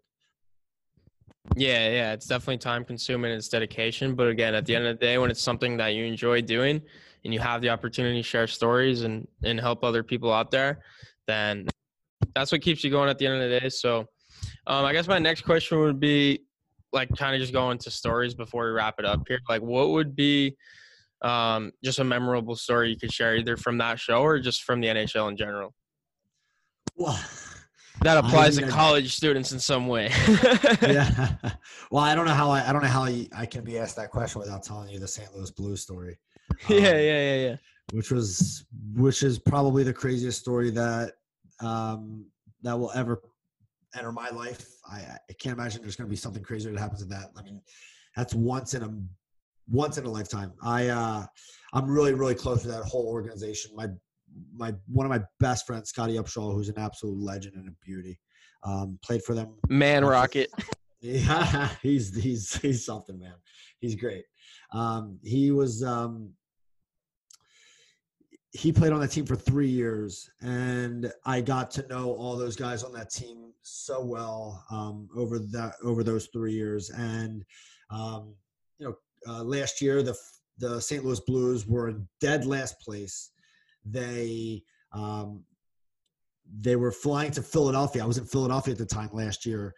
Yeah. It's definitely time consuming and it's dedication. But again, at the end of the day, when it's something that you enjoy doing and you have the opportunity to share stories and help other people out there, then that's what keeps you going at the end of the day. So I guess my next question would be like kind of just going to stories before we wrap it up here. Like what would be just a memorable story you could share either from that show or just from the NHL in general? Well, that applies to college students in some way. Yeah. Well, I don't know how I can be asked that question without telling you the St. Louis Blues story. Yeah. Which is probably the craziest story that will ever enter my life. I can't imagine there's going to be something crazier that happens in that. I mean, that's once in a lifetime. I'm really, really close to that whole organization. One of my best friends, Scotty Upshaw, who's an absolute legend and a beauty, played for them. Man Rocket. Yeah, he's something, man. He's great. He played on that team for 3 years, and I got to know all those guys on that team so well over those 3 years. And last year the St. Louis Blues were in dead last place. They were flying to Philadelphia. I was in Philadelphia at the time last year.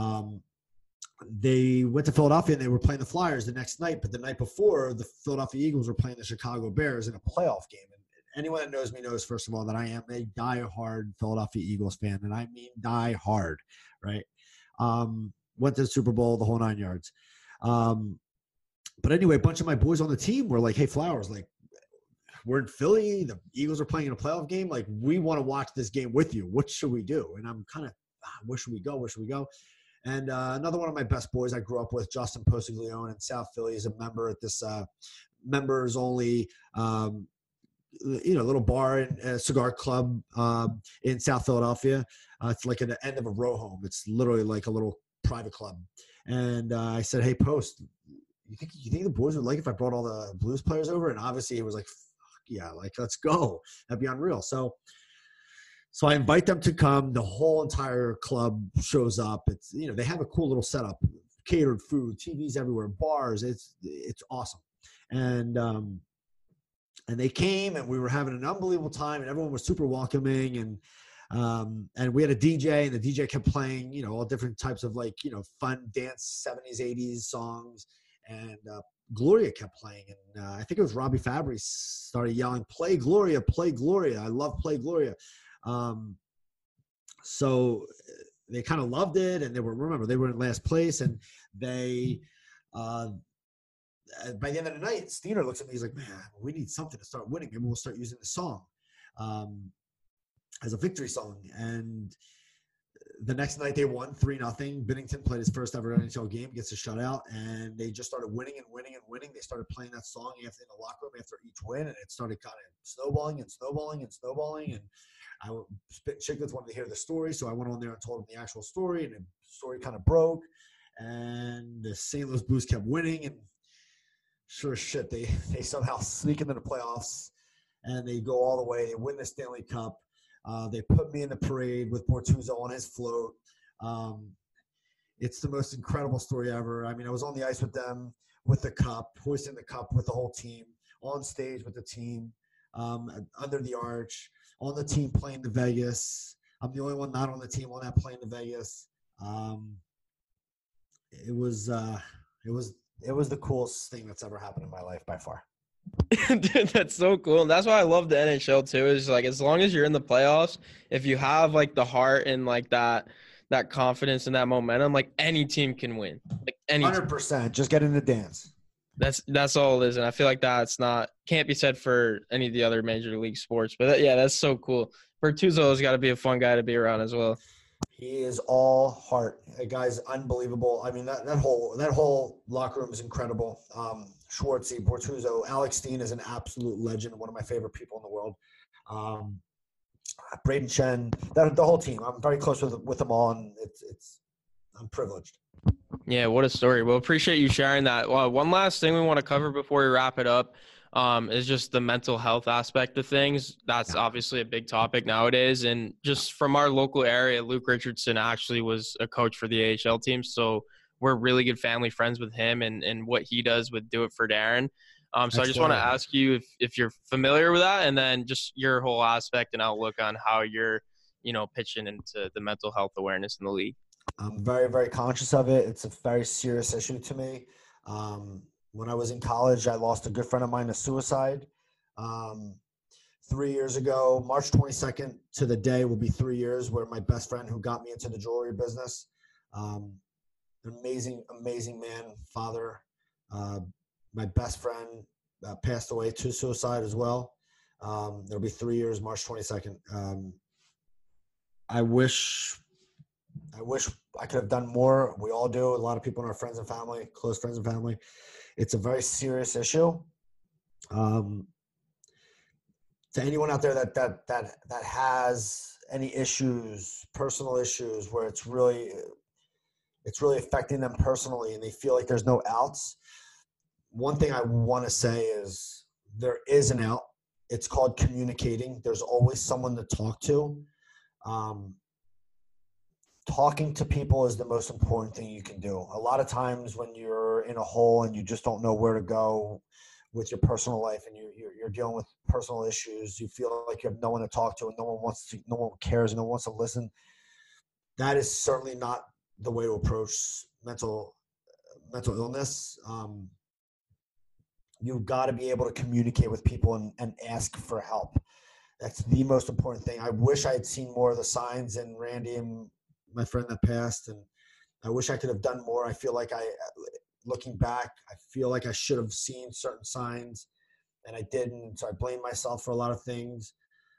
They went to Philadelphia and they were playing the Flyers the next night. But the night before, the Philadelphia Eagles were playing the Chicago Bears in a playoff game. And anyone that knows me knows, first of all, that I am a diehard Philadelphia Eagles fan. And I mean die hard, right? Went to the Super Bowl, the whole 9 yards. But anyway, a bunch of my boys on the team were like, hey, Flowers, like, we're in Philly. The Eagles are playing in a playoff game. Like, we want to watch this game with you. What should we do? And I'm kind of, where should we go? And another one of my best boys I grew up with, Justin Posiglione in South Philly, is a member at this members only, little bar and cigar club in South Philadelphia. It's like at the end of a row home. It's literally like a little private club. And I said, hey, Post, you think the boys would like if I brought all the Blues players over? And obviously it was like, yeah, like, let's go. That'd be unreal. So I invite them to come. The whole entire club shows up. It's, they have a cool little setup, catered food, TVs everywhere, bars. It's awesome. And they came and we were having an unbelievable time and everyone was super welcoming. And we had a DJ and the DJ kept playing, all different types of fun dance 70s, 80s songs. And Gloria kept playing, and I think it was Robbie Fabry started yelling, play Gloria, play Gloria. I love Play Gloria. So they kind of loved it, and they were in last place, and they by the end of the night, Steiner looks at me, he's like, man, we need something to start winning. Maybe we'll start using the song. as a victory song. And the next night they won 3-0. Bennington played his first ever NHL game, gets a shutout, and they just started winning and winning and winning. They started playing that song in the locker room after each win, and it started kind of snowballing and snowballing and snowballing. And Chicklets wanted to hear the story, so I went on there and told him the actual story, and the story kind of broke. And the St. Louis Blues kept winning, and sure as shit, they somehow sneak into the playoffs, and they go all the way. They win the Stanley Cup. They put me in the parade with Bortuzzo on his float. It's the most incredible story ever. I mean, I was on the ice with them with the cup, hoisting the cup with the whole team, on stage with the team, under the arch, on the team playing to Vegas. I'm the only one not on the team on that playing to Vegas. It was the coolest thing that's ever happened in my life by far. Dude, that's so cool. And that's why I love the NHL too, is like, as long as you're in the playoffs, if you have like the heart and like that confidence and that momentum, like any team can win. Like any 100%. Just get in the dance. That's all it is. And I feel like can't be said for any of the other major league sports. But yeah, that's so cool. Bertuzzo's got to be a fun guy to be around as well. He is all heart. The guy's unbelievable. I mean, that whole locker room is incredible. Schwartzy, Bortuzzo, Alex Steen is an absolute legend, one of my favorite people in the world. Braden Chen, the whole team. I'm very close with them all, and I'm privileged. Yeah, what a story. Well, appreciate you sharing that. Well, one last thing we want to cover before we wrap it up is just the mental health aspect of things. That's obviously a big topic nowadays. And just from our local area, Luke Richardson actually was a coach for the AHL team. So we're really good family friends with him and what he does with Do It for Darren. So I just want to ask you if you're familiar with that, and then just your whole aspect and outlook on how you're, pitching into the mental health awareness in the league. I'm very, very conscious of it. It's a very serious issue to me. When I was in college, I lost a good friend of mine to suicide. 3 years ago, March 22nd to the day will be 3 years, where my best friend who got me into the jewelry business, amazing, amazing man, father, my best friend passed away to suicide as well. There'll be 3 years, March 22nd. I wish I could have done more. We all do. A lot of people in our friends and family, close friends and family. It's a very serious issue. To anyone out there that has any issues, personal issues, where it's really affecting them personally and they feel like there's no outs, one thing I want to say is there is an out. It's called communicating. There's always someone to talk to. Talking to people is the most important thing you can do. A lot of times when you're in a hole and you just don't know where to go with your personal life, and you're dealing with personal issues, you feel like you have no one to talk to, and no one cares, and no one wants to listen. That is certainly not the way to approach mental illness. You've got to be able to communicate with people and ask for help. That's the most important thing. I wish I had seen more of the signs in Randy and my friend that passed, and I wish I could have done more. I feel like looking back, I feel like I should have seen certain signs, and I didn't. So I blame myself for a lot of things.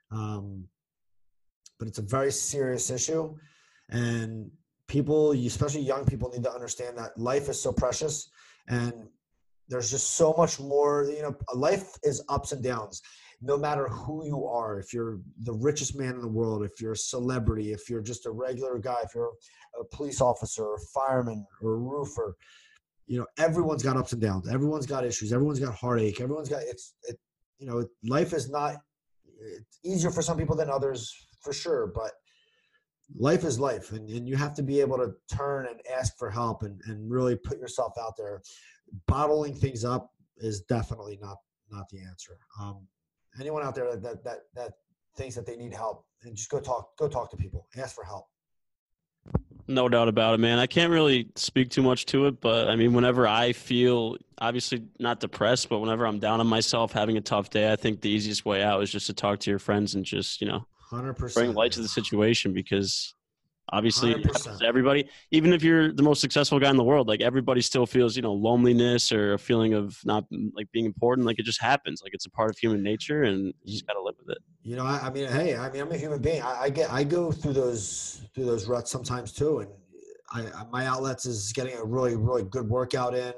But it's a very serious issue, and people, especially young people, need to understand that life is so precious, and there's just so much more. Life is ups and downs. No matter who you are, if you're the richest man in the world, if you're a celebrity, if you're just a regular guy, if you're a police officer or a fireman or a roofer, everyone's got ups and downs. Everyone's got issues. Everyone's got heartache. Everyone's got life is not, it's easier for some people than others for sure, but life is life, and you have to be able to turn and ask for help and really put yourself out there. Bottling things up is definitely not the answer. Anyone out there that thinks that they need help, and just go talk to people, ask for help. No doubt about it, man. I can't really speak too much to it, but I mean, whenever I feel, obviously not depressed, but whenever I'm down on myself, having a tough day, I think the easiest way out is just to talk to your friends and just, 100% bring light to the situation, because Obviously, it happens 100%. to everybody. Even if you're the most successful guy in the world, like everybody still feels, loneliness or a feeling of not like being important. Like it just happens. Like it's a part of human nature, and you just gotta live with it. I mean, hey, I'm a human being. I go through those ruts sometimes too, and my outlets is getting a really really good workout in.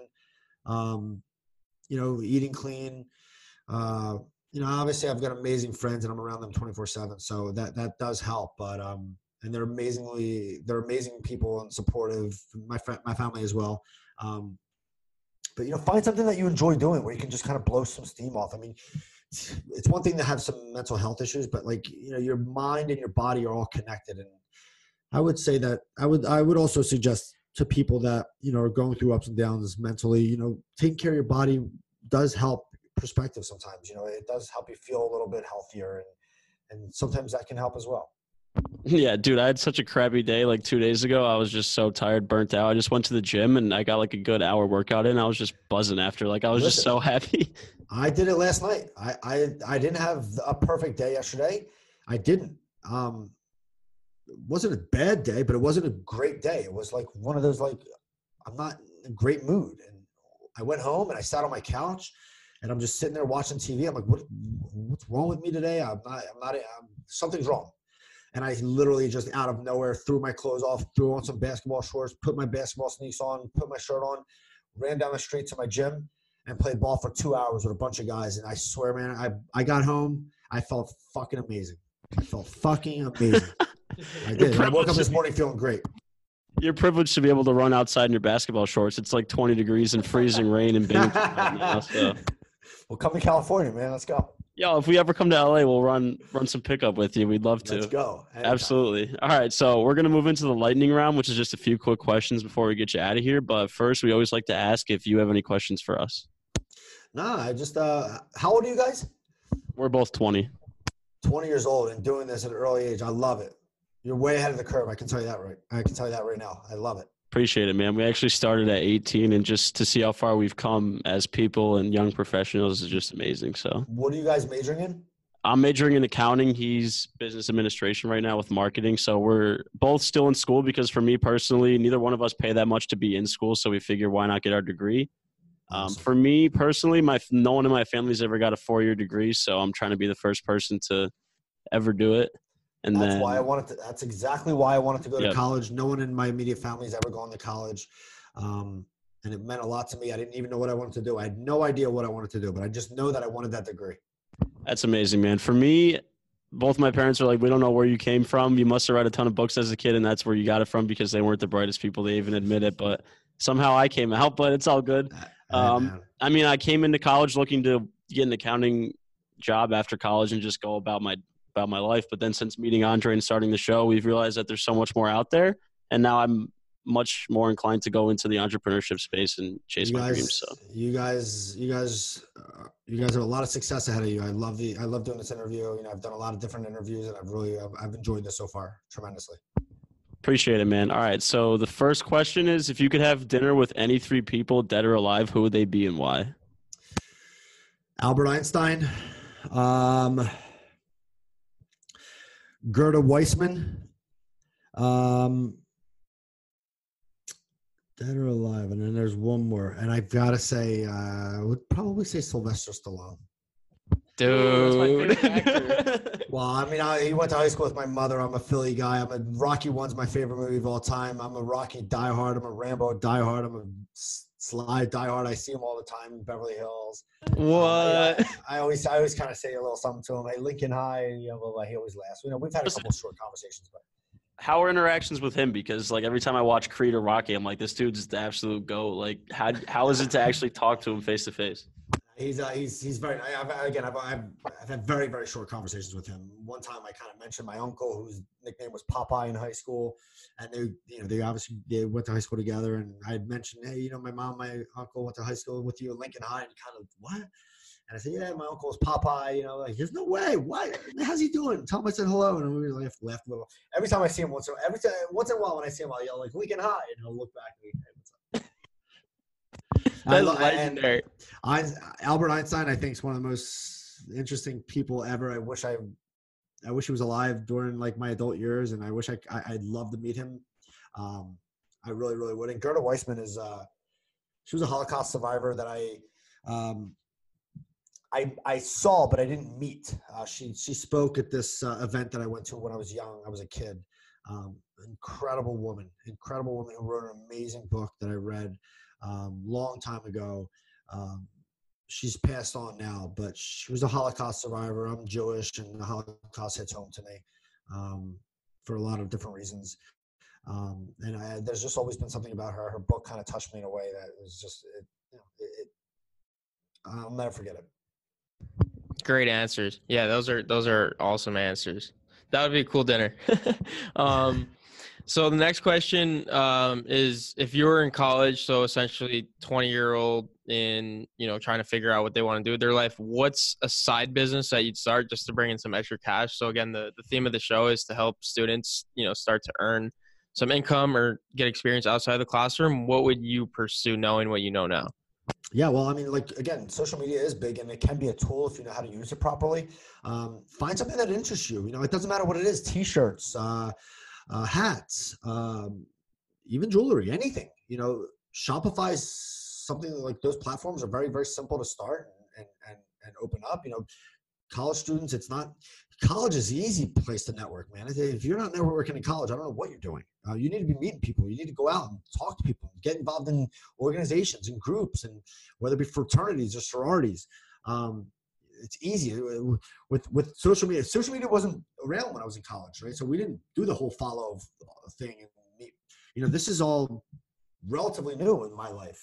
Eating clean. Obviously I've got amazing friends and I'm around them 24/7, so that does help. But and they're amazing people and supportive. My family as well. But find something that you enjoy doing where you can just kind of blow some steam off. I mean, it's one thing to have some mental health issues, but your mind and your body are all connected. And I would say that I would also suggest to people that are going through ups and downs mentally, taking care of your body does help perspective sometimes. It does help you feel a little bit healthier, and sometimes that can help as well. Yeah, dude, I had such a crappy day like 2 days ago. I was just so tired, burnt out. I just went to the gym and I got like a good hour workout in. I was just buzzing after. Like I was just so happy. I did it last night. I didn't have a perfect day yesterday. I didn't. It wasn't a bad day, but it wasn't a great day. It was like one of those, like, I'm not in a great mood. And I went home and I sat on my couch and I'm just sitting there watching TV. I'm like, what's wrong with me today? Something's wrong. And I literally just out of nowhere threw my clothes off, threw on some basketball shorts, put my basketball sneaks on, put my shirt on, ran down the street to my gym and played ball for 2 hours with a bunch of guys. And I swear, man, I got home. I felt fucking amazing. I did. I woke up this morning feeling great. You're privileged to be able to run outside in your basketball shorts. It's like 20 degrees and freezing rain in Binghamton right now. So. Well, come to California, man. Let's go. Yo, if we ever come to LA, we'll run some pickup with you. We'd love to. Let's go. Anytime. Absolutely. All right, so we're going to move into the lightning round, which is just a few quick questions before we get you out of here. But first, we always like to ask if you have any questions for us. Nah, I just how old are you guys? We're both 20. 20 years old and doing this at an early age. I love it. You're way ahead of the curve. I can tell you that right now. I love it. Appreciate it, man. We actually started at 18, and just to see how far we've come as people and young professionals is just amazing. So, what are you guys majoring in? I'm majoring in accounting. He's business administration right now with marketing. So we're both still in school because for me personally, neither one of us pay that much to be in school. So we figure why not get our degree? Awesome. For me personally, no one in my family's ever got a 4-year degree. So I'm trying to be the first person to ever do it. And that's exactly why I wanted to go to college. No one in my immediate family has ever gone to college. And it meant a lot to me. I didn't even know what I wanted to do. I had no idea what I wanted to do, but I just know that I wanted that degree. That's amazing, man. For me, both my parents are like, we don't know where you came from. You must have read a ton of books as a kid, and that's where you got it from because they weren't the brightest people. They even admit it, but somehow I came out, but it's all good. I mean, I came into college looking to get an accounting job after college and just go about my life. But then since meeting Andre and starting the show, we've realized that there's so much more out there. And now I'm much more inclined to go into the entrepreneurship spape and chase my dreams. So you guys have a lot of success ahead of you. I love doing this interview. I've done a lot of different interviews and I've enjoyed this so far tremendously. Appreciate it, man. All right. So the first question is, if you could have dinner with any 3 people, dead or alive, who would they be and why? Albert Einstein, Gerda Weissman, dead or alive, and then there's one more, and I've got to say, I would probably say Sylvester Stallone. Dude. That's my favorite actor. Well, I mean, he went to high school with my mother. I'm a Philly guy. Rocky 1's my favorite movie of all time. I'm a Rocky diehard. I'm a Rambo diehard. I'm a Sly diehard. I see him all the time in Beverly Hills. What? I always kind of say a little something to him. Hey, Lincoln High. He always laughs. We've had a couple short conversations, but. How are interactions with him? Because like every time I watch Creed or Rocky, I'm like, this dude's the absolute GOAT. Like, how is it to actually talk to him face to face? He's very. I've had very very short conversations with him. One time I kind of mentioned my uncle, whose nickname was Popeye in high school, and they obviously went to high school together. And I had mentioned, hey, my mom, my uncle went to high school with you in Lincoln High, and kind of what? And I said, yeah, my uncle was Popeye. Like, there's no way. What? How's he doing? Tell him I said hello. And we laughed a little. Every time I see him, once in a while when I see him, I'll yell like Lincoln High, and he'll look back at me. Hey, what's up? That's legendary. Albert Einstein, I think, is one of the most interesting people ever. I wish I I wish he was alive during like my adult years, and I wish I'd love to meet him. I really, really would. And Gerda Weissman is she was a Holocaust survivor that I saw, but I didn't meet. She spoke at this event that I went to when I was young. I was a kid. Incredible woman who wrote an amazing book that I read long time ago. She's passed on now, but she was a Holocaust survivor. I'm Jewish, and the Holocaust hits home to me for a lot of different reasons. There's just always been something about her. Her book kind of touched me in a way that was just, I'll never forget it. Great answers. Yeah, those are awesome answers. That would be a cool dinner. So the next question is, if you were in college, so essentially 20-year-old in, trying to figure out what they want to do with their life, what's a side business that you'd start just to bring in some extra cash? So again, the theme of the show is to help students, start to earn some income or get experience outside the classroom. What would you pursue knowing what you know now? Yeah, well, I mean, like, again, social media is big, and it can be a tool if you know how to use it properly. Find something that interests you. It doesn't matter what it is, T-shirts, hats, even jewelry, anything. Shopify's something like those platforms are very, very simple to start and open up. College students, college is the easy place to network, man. If you're not networking in college, I don't know what you're doing. You need to be meeting people. You need to go out and talk to people, get involved in organizations and groups, and whether it be fraternities or sororities. It's easy with social media. Social media wasn't around when I was in college, right? So we didn't do the whole follow thing. And this is all relatively new in my life.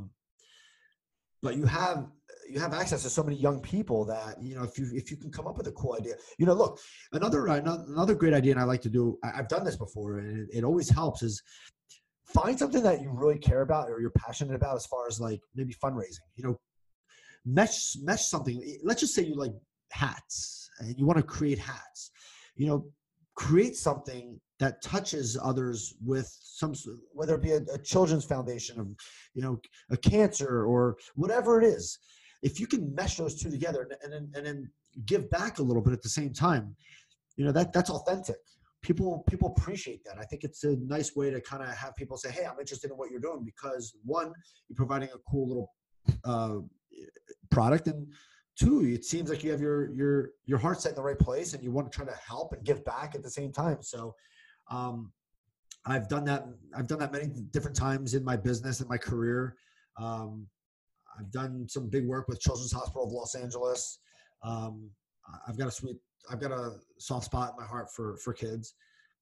But you have access to so many young people that, if you can come up with a cool idea, look, another great idea, and I like to do, I've done this before, and it always helps, is find something that you really care about or you're passionate about, as far as like maybe fundraising, mesh something. Let's just say you like hats and you want to create hats, create something that touches others with whether it be a children's foundation of, a cancer or whatever it is. If you can mesh those two together and then give back a little bit at the same time, that's authentic. People appreciate that. I think it's a nice way to kind of have people say, hey, I'm interested in what you're doing, because one, you're providing a cool little product, and two, it seems like you have your heart set in the right place, and you want to try to help and give back at the same time. So I've done that many different times in my business and my career. I've done some big work with Children's Hospital of Los Angeles. I've got a soft spot in my heart for kids.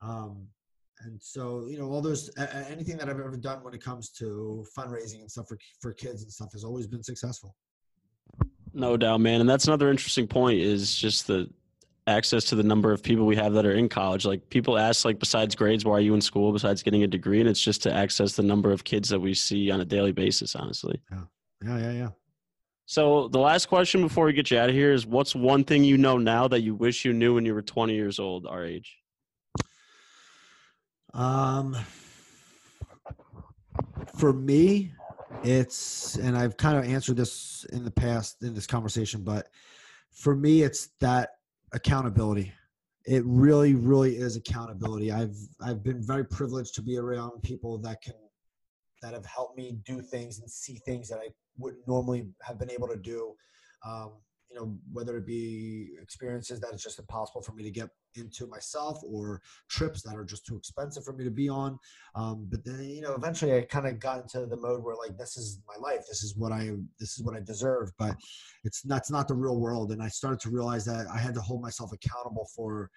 And so, all those, anything that I've ever done when it comes to fundraising and stuff for kids and stuff has always been successful. No doubt, man. And that's another interesting point, is just the access to the number of people we have that are in college. Like, people ask, like, besides grades, why are you in school besides getting a degree? And it's just to access the number of kids that we see on a daily basis, honestly. Yeah. So the last question before we get you out of here is, what's one thing you know now that you wish you knew when you were 20 years old, our age? For me, and I've kind of answered this in the past in this conversation, but for me, it's that accountability. It really, really is accountability. I've been very privileged to be around people that have helped me do things and see things that I wouldn't normally have been able to do. Whether it be experiences that it's just impossible for me to get into myself, or trips that are just too expensive for me to be on. But then, eventually I kind of got into the mode where, like, this is my life. This is what I deserve, but that's not the real world. And I started to realize that I had to hold myself accountable for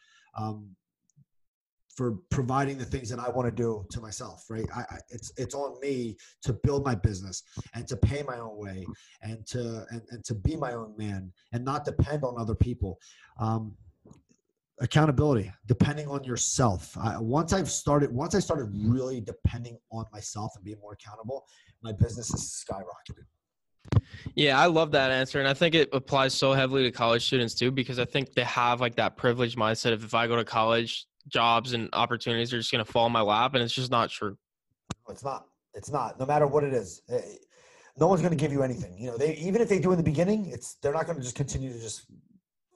providing the things that I want to do to myself, right? It's on me to build my business and to pay my own way and to be my own man and not depend on other people. Accountability, depending on yourself. Once I started really depending on myself and being more accountable, my business has skyrocketed. Yeah, I love that answer. And I think it applies so heavily to college students too, because I think they have like that privileged mindset of, if I go to college, jobs and opportunities are just going to fall in my lap, and it's just not true. It's not, no matter what it is. No one's going to give you anything. Even if they do in the beginning, they're not going to just continue to just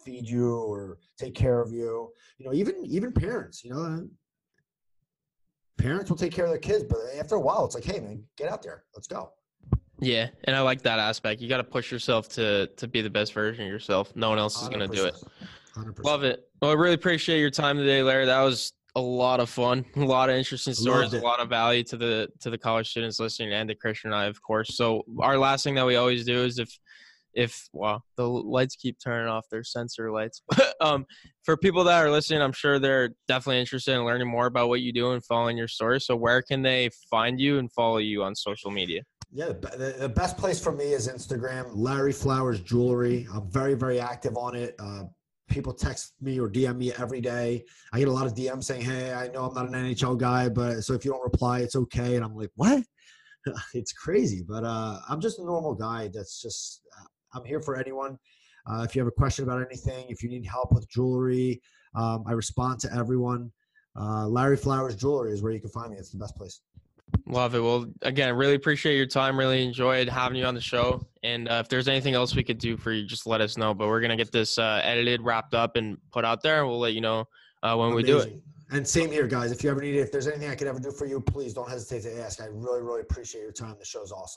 feed you or take care of you. You know, even parents, you know, parents will take care of their kids, but after a while, it's like, hey, man, get out there. Let's go. Yeah, and I like that aspect. You got to push yourself to be the best version of yourself. No one else is going to do it. 100%. Love it. Well, I really appreciate your time today, Larry. That was a lot of fun, a lot of interesting stories, a lot of value to the college students listening, and to Christian and I, of course. So our last thing that we always do is if the lights keep turning off, their sensor lights. For people that are listening, I'm sure they're definitely interested in learning more about what you do and following your story. So where can they find you and follow you on social media? Yeah, the best place for me is Instagram, Larry Flowers Jewelry. I'm very, very active on it. People text me or DM me every day. I get a lot of DMs saying, hey, I know I'm not an NHL guy, but so if you don't reply, it's okay. And I'm like, what? It's crazy. But I'm just a normal guy that's just I'm here for anyone. If you have a question about anything, if you need help with jewelry, I respond to everyone. Larry Flowers Jewelry is where you can find me. It's the best place. Love it. Well, again, really appreciate your time. Really enjoyed having you on the show. And if there's anything else we could do for you, just let us know. But we're going to get this edited, wrapped up, and put out there. And we'll let you know when we do it. And same here, guys. If you ever need it, if there's anything I could ever do for you, please don't hesitate to ask. I really, really appreciate your time. The show's awesome.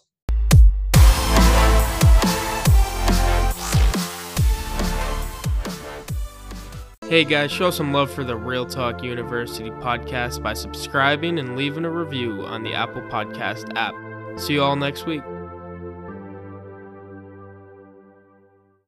Hey guys, show some love for the Real Talk University podcast by subscribing and leaving a review on the Apple Podcast app. See you all next week.